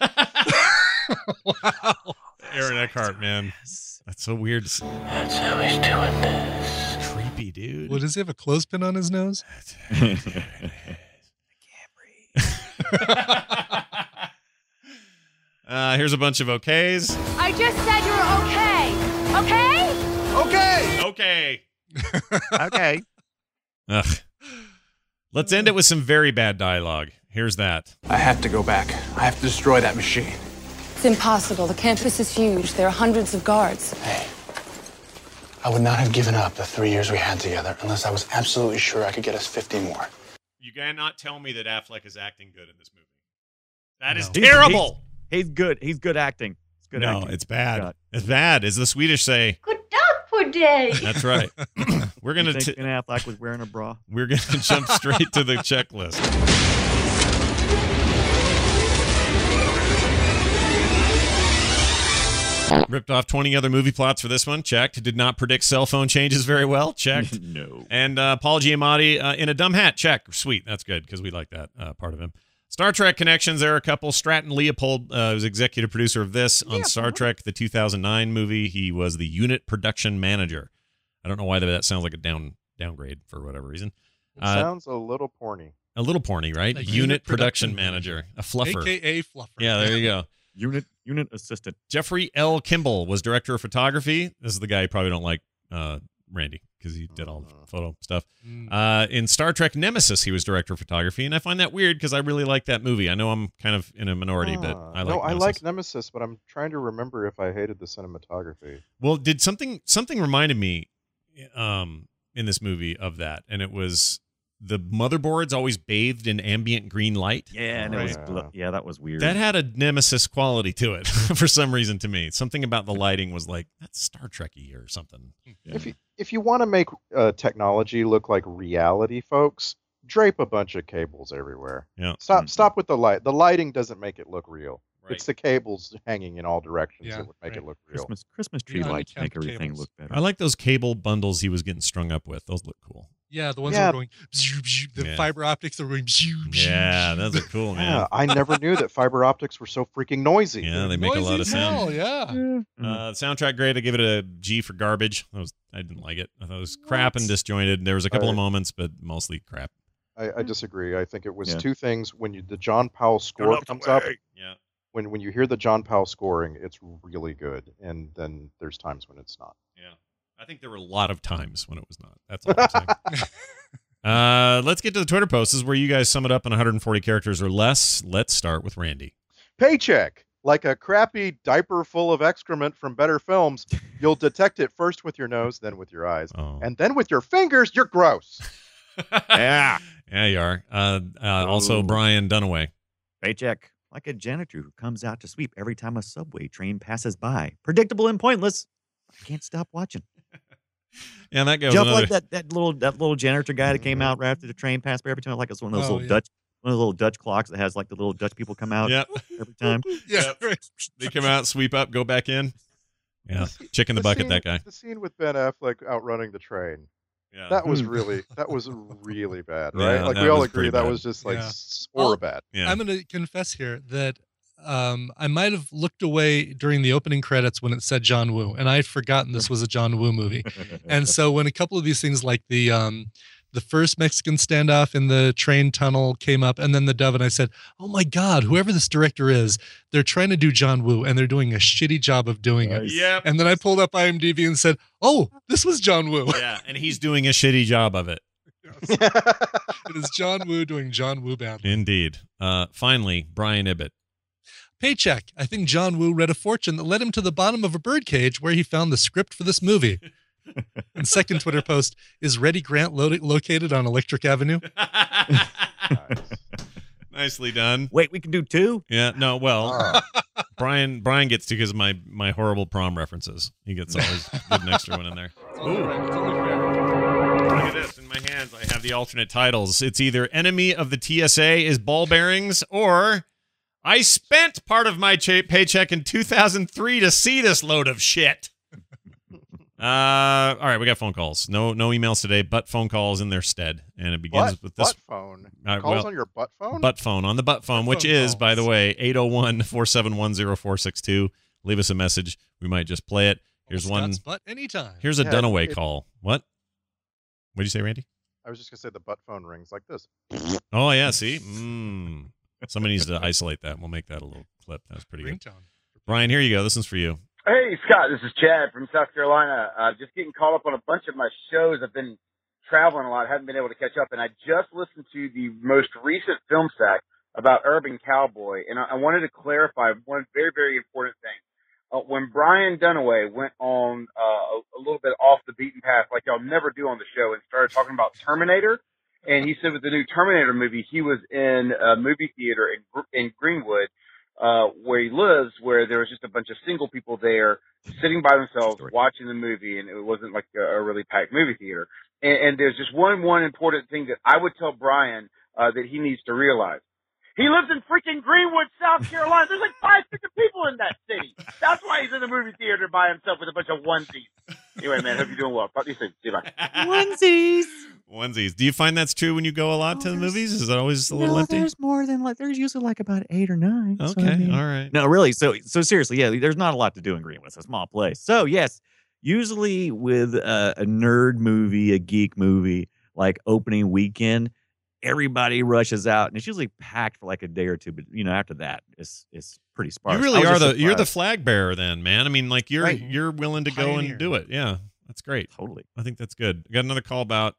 Wow. Aaron Eckhart, man. That's so weird. That's how he's doing this. Creepy, dude. Well, does he have a clothespin on his nose? I can't breathe. Here's a bunch of okays. I just said you were okay. Okay? Okay. Okay. Ugh. Let's end it with some very bad dialogue. Here's that. I have to go back. I have to destroy that machine. It's impossible. The campus is huge. There are hundreds of guards. Hey, I would not have given up the 3 years we had together unless I was absolutely sure I could get us 50 more. You cannot tell me that Affleck is acting good in this movie. That is terrible. He's good. He's good acting. It's good acting. It's bad. It's bad, as the Swedish say. Good dog for day. That's right. We're gonna. You think Ben Affleck was wearing a bra? We're gonna jump straight to the checklist. Ripped off 20 other movie plots for this one. Checked. Did not predict cell phone changes very well. Checked. No. And Paul Giamatti in a dumb hat. Check. Sweet. That's good because we like that part of him. Star Trek connections. There are a couple. Stratton Leopold was executive producer of this on Star Trek, the 2009 movie. He was the unit production manager. I don't know why that sounds like a downgrade for whatever reason. It sounds a little porny. A little porny, right? Unit production manager. A fluffer. AKA fluffer. Yeah, there you go. Unit assistant. Jeffrey L. Kimball was director of photography. This is the guy you probably don't like, Randy, because he did all the photo stuff. In Star Trek Nemesis, he was director of photography, and I find that weird because I really like that movie. I know I'm kind of in a minority, but I like Nemesis. I like Nemesis, but I'm trying to remember if I hated the cinematography. Well, did something reminded me in this movie of that, and it was the motherboards always bathed in ambient green light. Yeah, and it was that was weird. That had a Nemesis quality to it for some reason to me. Something about the lighting was like, that's Star Trek-y or something. Yeah. If you want to make technology look like reality, folks, drape a bunch of cables everywhere. Yeah. Stop with the light. The lighting doesn't make it look real. Right. It's the cables hanging in all directions that would make it look real. Christmas tree lights make everything look better. I like those cable bundles he was getting strung up with. Those look cool. Yeah, the ones that were going, the fiber optics are going. Yeah, those are cool, man. Yeah, I never knew that fiber optics were so freaking noisy. Yeah, they make a lot of sound. Yeah. Soundtrack great. I give it a G for garbage. I didn't like it. I thought it was crap and disjointed. There was a couple of moments, but mostly crap. I disagree. I think it was two things. When the John Powell score comes up, when you hear the John Powell scoring, it's really good, and then there's times when it's not. Yeah. I think there were a lot of times when it was not. That's all I'm saying. Let's get to the Twitter posts. This is where you guys sum it up in 140 characters or less. Let's start with Randy. Paycheck. Like a crappy diaper full of excrement from better films, you'll detect it first with your nose, then with your eyes, and then with your fingers. You're gross. Yeah, you are. Also, Brian Dunaway. Paycheck. Like a janitor who comes out to sweep every time a subway train passes by. Predictable and pointless. I can't stop watching. Yeah, that goes. Jump like that little janitor guy that came out right after the train passed by every time. Like it's one of those little Dutch clocks that has like the little Dutch people come out every time. They come out, sweep up, go back in. Yeah, chick in the bucket. That guy. The scene with Ben Affleck outrunning the train. Yeah, that was really bad, right? Yeah, like we all agree that was just like horrible bad. Yeah. I'm going to confess here that I might have looked away during the opening credits when it said John Woo, and I had forgotten this was a John Woo movie. And so when a couple of these things like the first Mexican standoff in the train tunnel came up, and then the dove, and I said, oh my God, whoever this director is, they're trying to do John Woo, and they're doing a shitty job of doing it. Yep. And then I pulled up IMDb and said, oh, this was John Woo. Yeah, and he's doing a shitty job of it. It is John Woo doing John Woo badly. Indeed. Finally, Brian Ibbett. Paycheck. I think John Woo read a fortune that led him to the bottom of a birdcage where he found the script for this movie. And second Twitter post, is Reddy Grant located on Electric Avenue? Nicely done. Wait, we can do 2? Yeah, no, well, Brian gets to because of my horrible prom references. He gets always an extra one in there. Ooh. Look at this. In my hands, I have the alternate titles. It's either Enemy of the TSA is Ball Bearings or I spent part of my paycheck in 2003 to see this load of shit. All right, we got phone calls. No emails today, but phone calls in their stead. And it begins with this. Butt phone? Calls on your butt phone? Butt phone, on the butt phone, which is, by the way, 801-471-0462. Leave us a message. We might just play it. Here's one. Scott's butt anytime. Here's a Dunaway call. What? What'd you say, Randy? I was just going to say the butt phone rings like this. Oh, yeah, see? Somebody needs to isolate that. We'll make that a little clip. That's pretty good. Brian, here you go. This one's for you. Hey, Scott, this is Chad from South Carolina. Just getting caught up on a bunch of my shows. I've been traveling a lot, haven't been able to catch up, and I just listened to the most recent film sack about Urban Cowboy, and I wanted to clarify one very, very important thing. When Brian Dunaway went on a little bit off the beaten path, like y'all never do on the show, and started talking about Terminator, and he said with the new Terminator movie, he was in a movie theater in Greenwood, where he lives, where there was just a bunch of single people there sitting by themselves watching the movie, and it wasn't like a really packed movie theater. And there's just one important thing that I would tell Brian that he needs to realize. He lives in freaking Greenwood, South Carolina. There's like 5 different people in that city. That's why he's in the movie theater by himself with a bunch of onesies. Anyway, man, hope you're doing well. Talk to you soon. See you, bye. Onesies. Do you find that's true when you go a lot to the movies? Is it always a little empty? There's more than there's usually like about 8 or 9. Okay, so, I mean, all right. No, really. So seriously, yeah, there's not a lot to do in Greenwood. It's a small place. So yes, usually with a nerd movie, a geek movie, like opening weekend, everybody rushes out, and it's usually packed for like a day or two. But after that, it's pretty sparse. You really are you're the flag bearer, then, man. I mean, like you're willing to go and do it. Yeah, that's great. Totally. I think that's good. I got another call about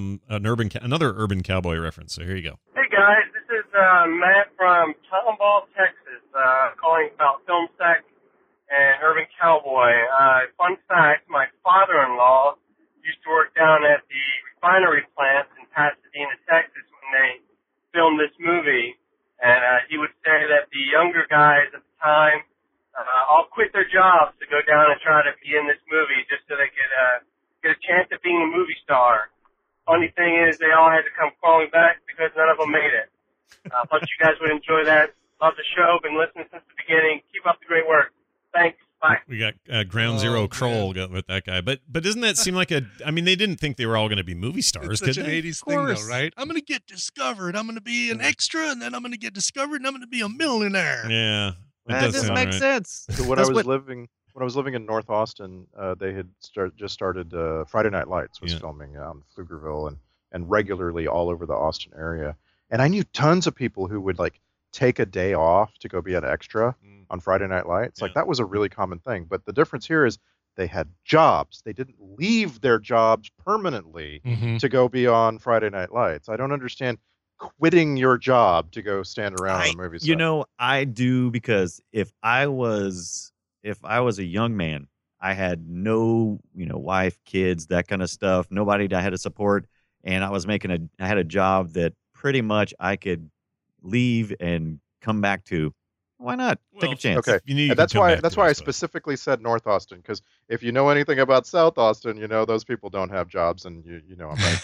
another Urban Cowboy reference. So here you go. Hey guys, this is Matt from Tomball, Texas, calling about Film Sack and Urban Cowboy. Fun fact: my father-in-law used to work down at the refinery plant in Pasadena, Texas, when they filmed this movie, and he would say that the younger guys at the time all quit their jobs to go down and try to be in this movie just so they could get a chance at being a movie star. Funny thing is, they all had to come crawling back because none of them made it. Hope you guys would enjoy that. Love the show. Been listening since the beginning. Keep up the great work. Thanks. Bye. We got Ground Zero Kroll with that guy. But doesn't that seem like I mean, they didn't think they were all going to be movie stars, It's such did an they? 80s thing, though, right? I'm going to get discovered. I'm going to be an extra, and then I'm going to get discovered, and I'm going to be a millionaire. Yeah. That doesn't make sense. So when I was living in North Austin, they had just started Friday Night Lights was filming on Pflugerville and regularly all over the Austin area. And I knew tons of people who would like take a day off to go be an extra on Friday Night Lights. Like that was a really common thing. But the difference here is they had jobs. They didn't leave their jobs permanently to go be on Friday Night Lights. I don't understand quitting your job to go stand around on a movie set. I do, because if I was a young man, I had no, wife, kids, that kind of stuff, nobody I had to support, and I had a job that pretty much I could leave and come back to. Why not take a chance? Okay, and that's why I specifically said North Austin, because if you know anything about South Austin, those people don't have jobs, and I'm right.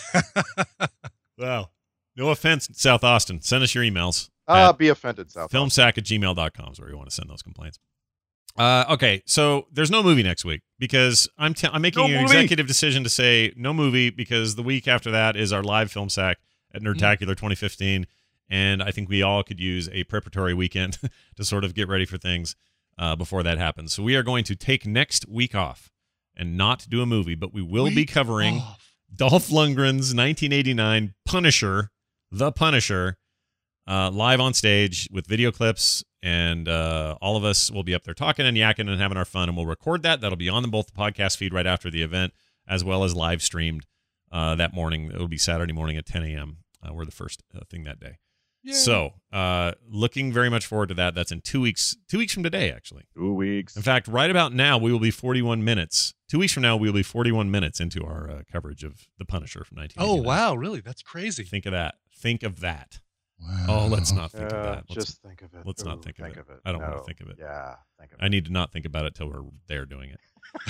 Wow. No offense, South Austin. Send us your emails. Be offended, South filmsack@gmail.com is where you want to send those complaints. Okay, so there's no movie next week because I'm making an executive decision to say no movie, because the week after that is our live Film Sack at Nerdtacular 2015, and I think we all could use a preparatory weekend to sort of get ready for things before that happens. So we are going to take next week off and not do a movie, but we will be covering Dolph Lundgren's 1989 Punisher, The Punisher, live on stage with video clips, and all of us will be up there talking and yakking and having our fun, and we'll record that. That'll be on both the podcast feed right after the event, as well as live streamed that morning. It'll be Saturday morning at 10 a.m. We're the first thing that day. So, looking very much forward to that. That's in 2 weeks. 2 weeks from today, actually. 2 weeks. In fact, right about now, we will be 41 minutes. 2 weeks from now, we will be 41 minutes into our coverage of The Punisher from 1989. Oh, wow. Really? That's crazy. Think of that. Think of that. Wow. Oh, let's not think of that. Just think of it. Let's not think of it. I don't want to think of it. Yeah, think of it. I need to not think about it till we're there doing it.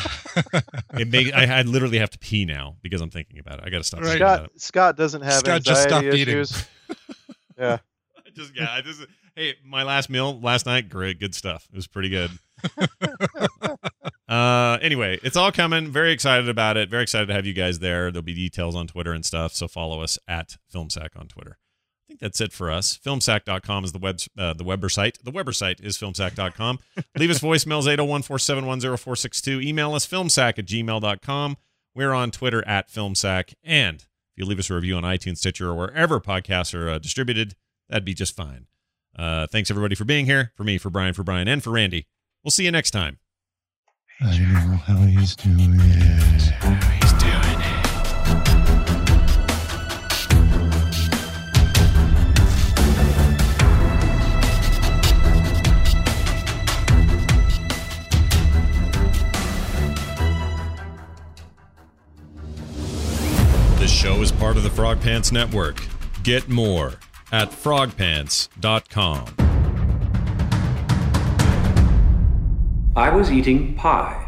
I literally have to pee now because I'm thinking about it. I got to stop thinking about it. Scott doesn't have anxiety issues. Yeah. Hey, my last meal last night, great, good stuff. It was pretty good. Anyway, it's all coming. Very excited about it. Very excited to have you guys there. There'll be details on Twitter and stuff, so follow us at FilmSack on Twitter. I think that's it for us. Filmsack.com is the Weber site. The Weber site is filmsack.com. Leave us voicemails, 801-471-0462. Email us, filmsack@gmail.com. We're on Twitter at FilmSack. And if you leave us a review on iTunes, Stitcher, or wherever podcasts are distributed, that'd be just fine. Thanks, everybody, for being here. For me, for Brian, and for Randy. We'll see you next time. I know how he's doing it. This show is part of the Frog Pants Network. Get more at frogpants.com. I was eating pie.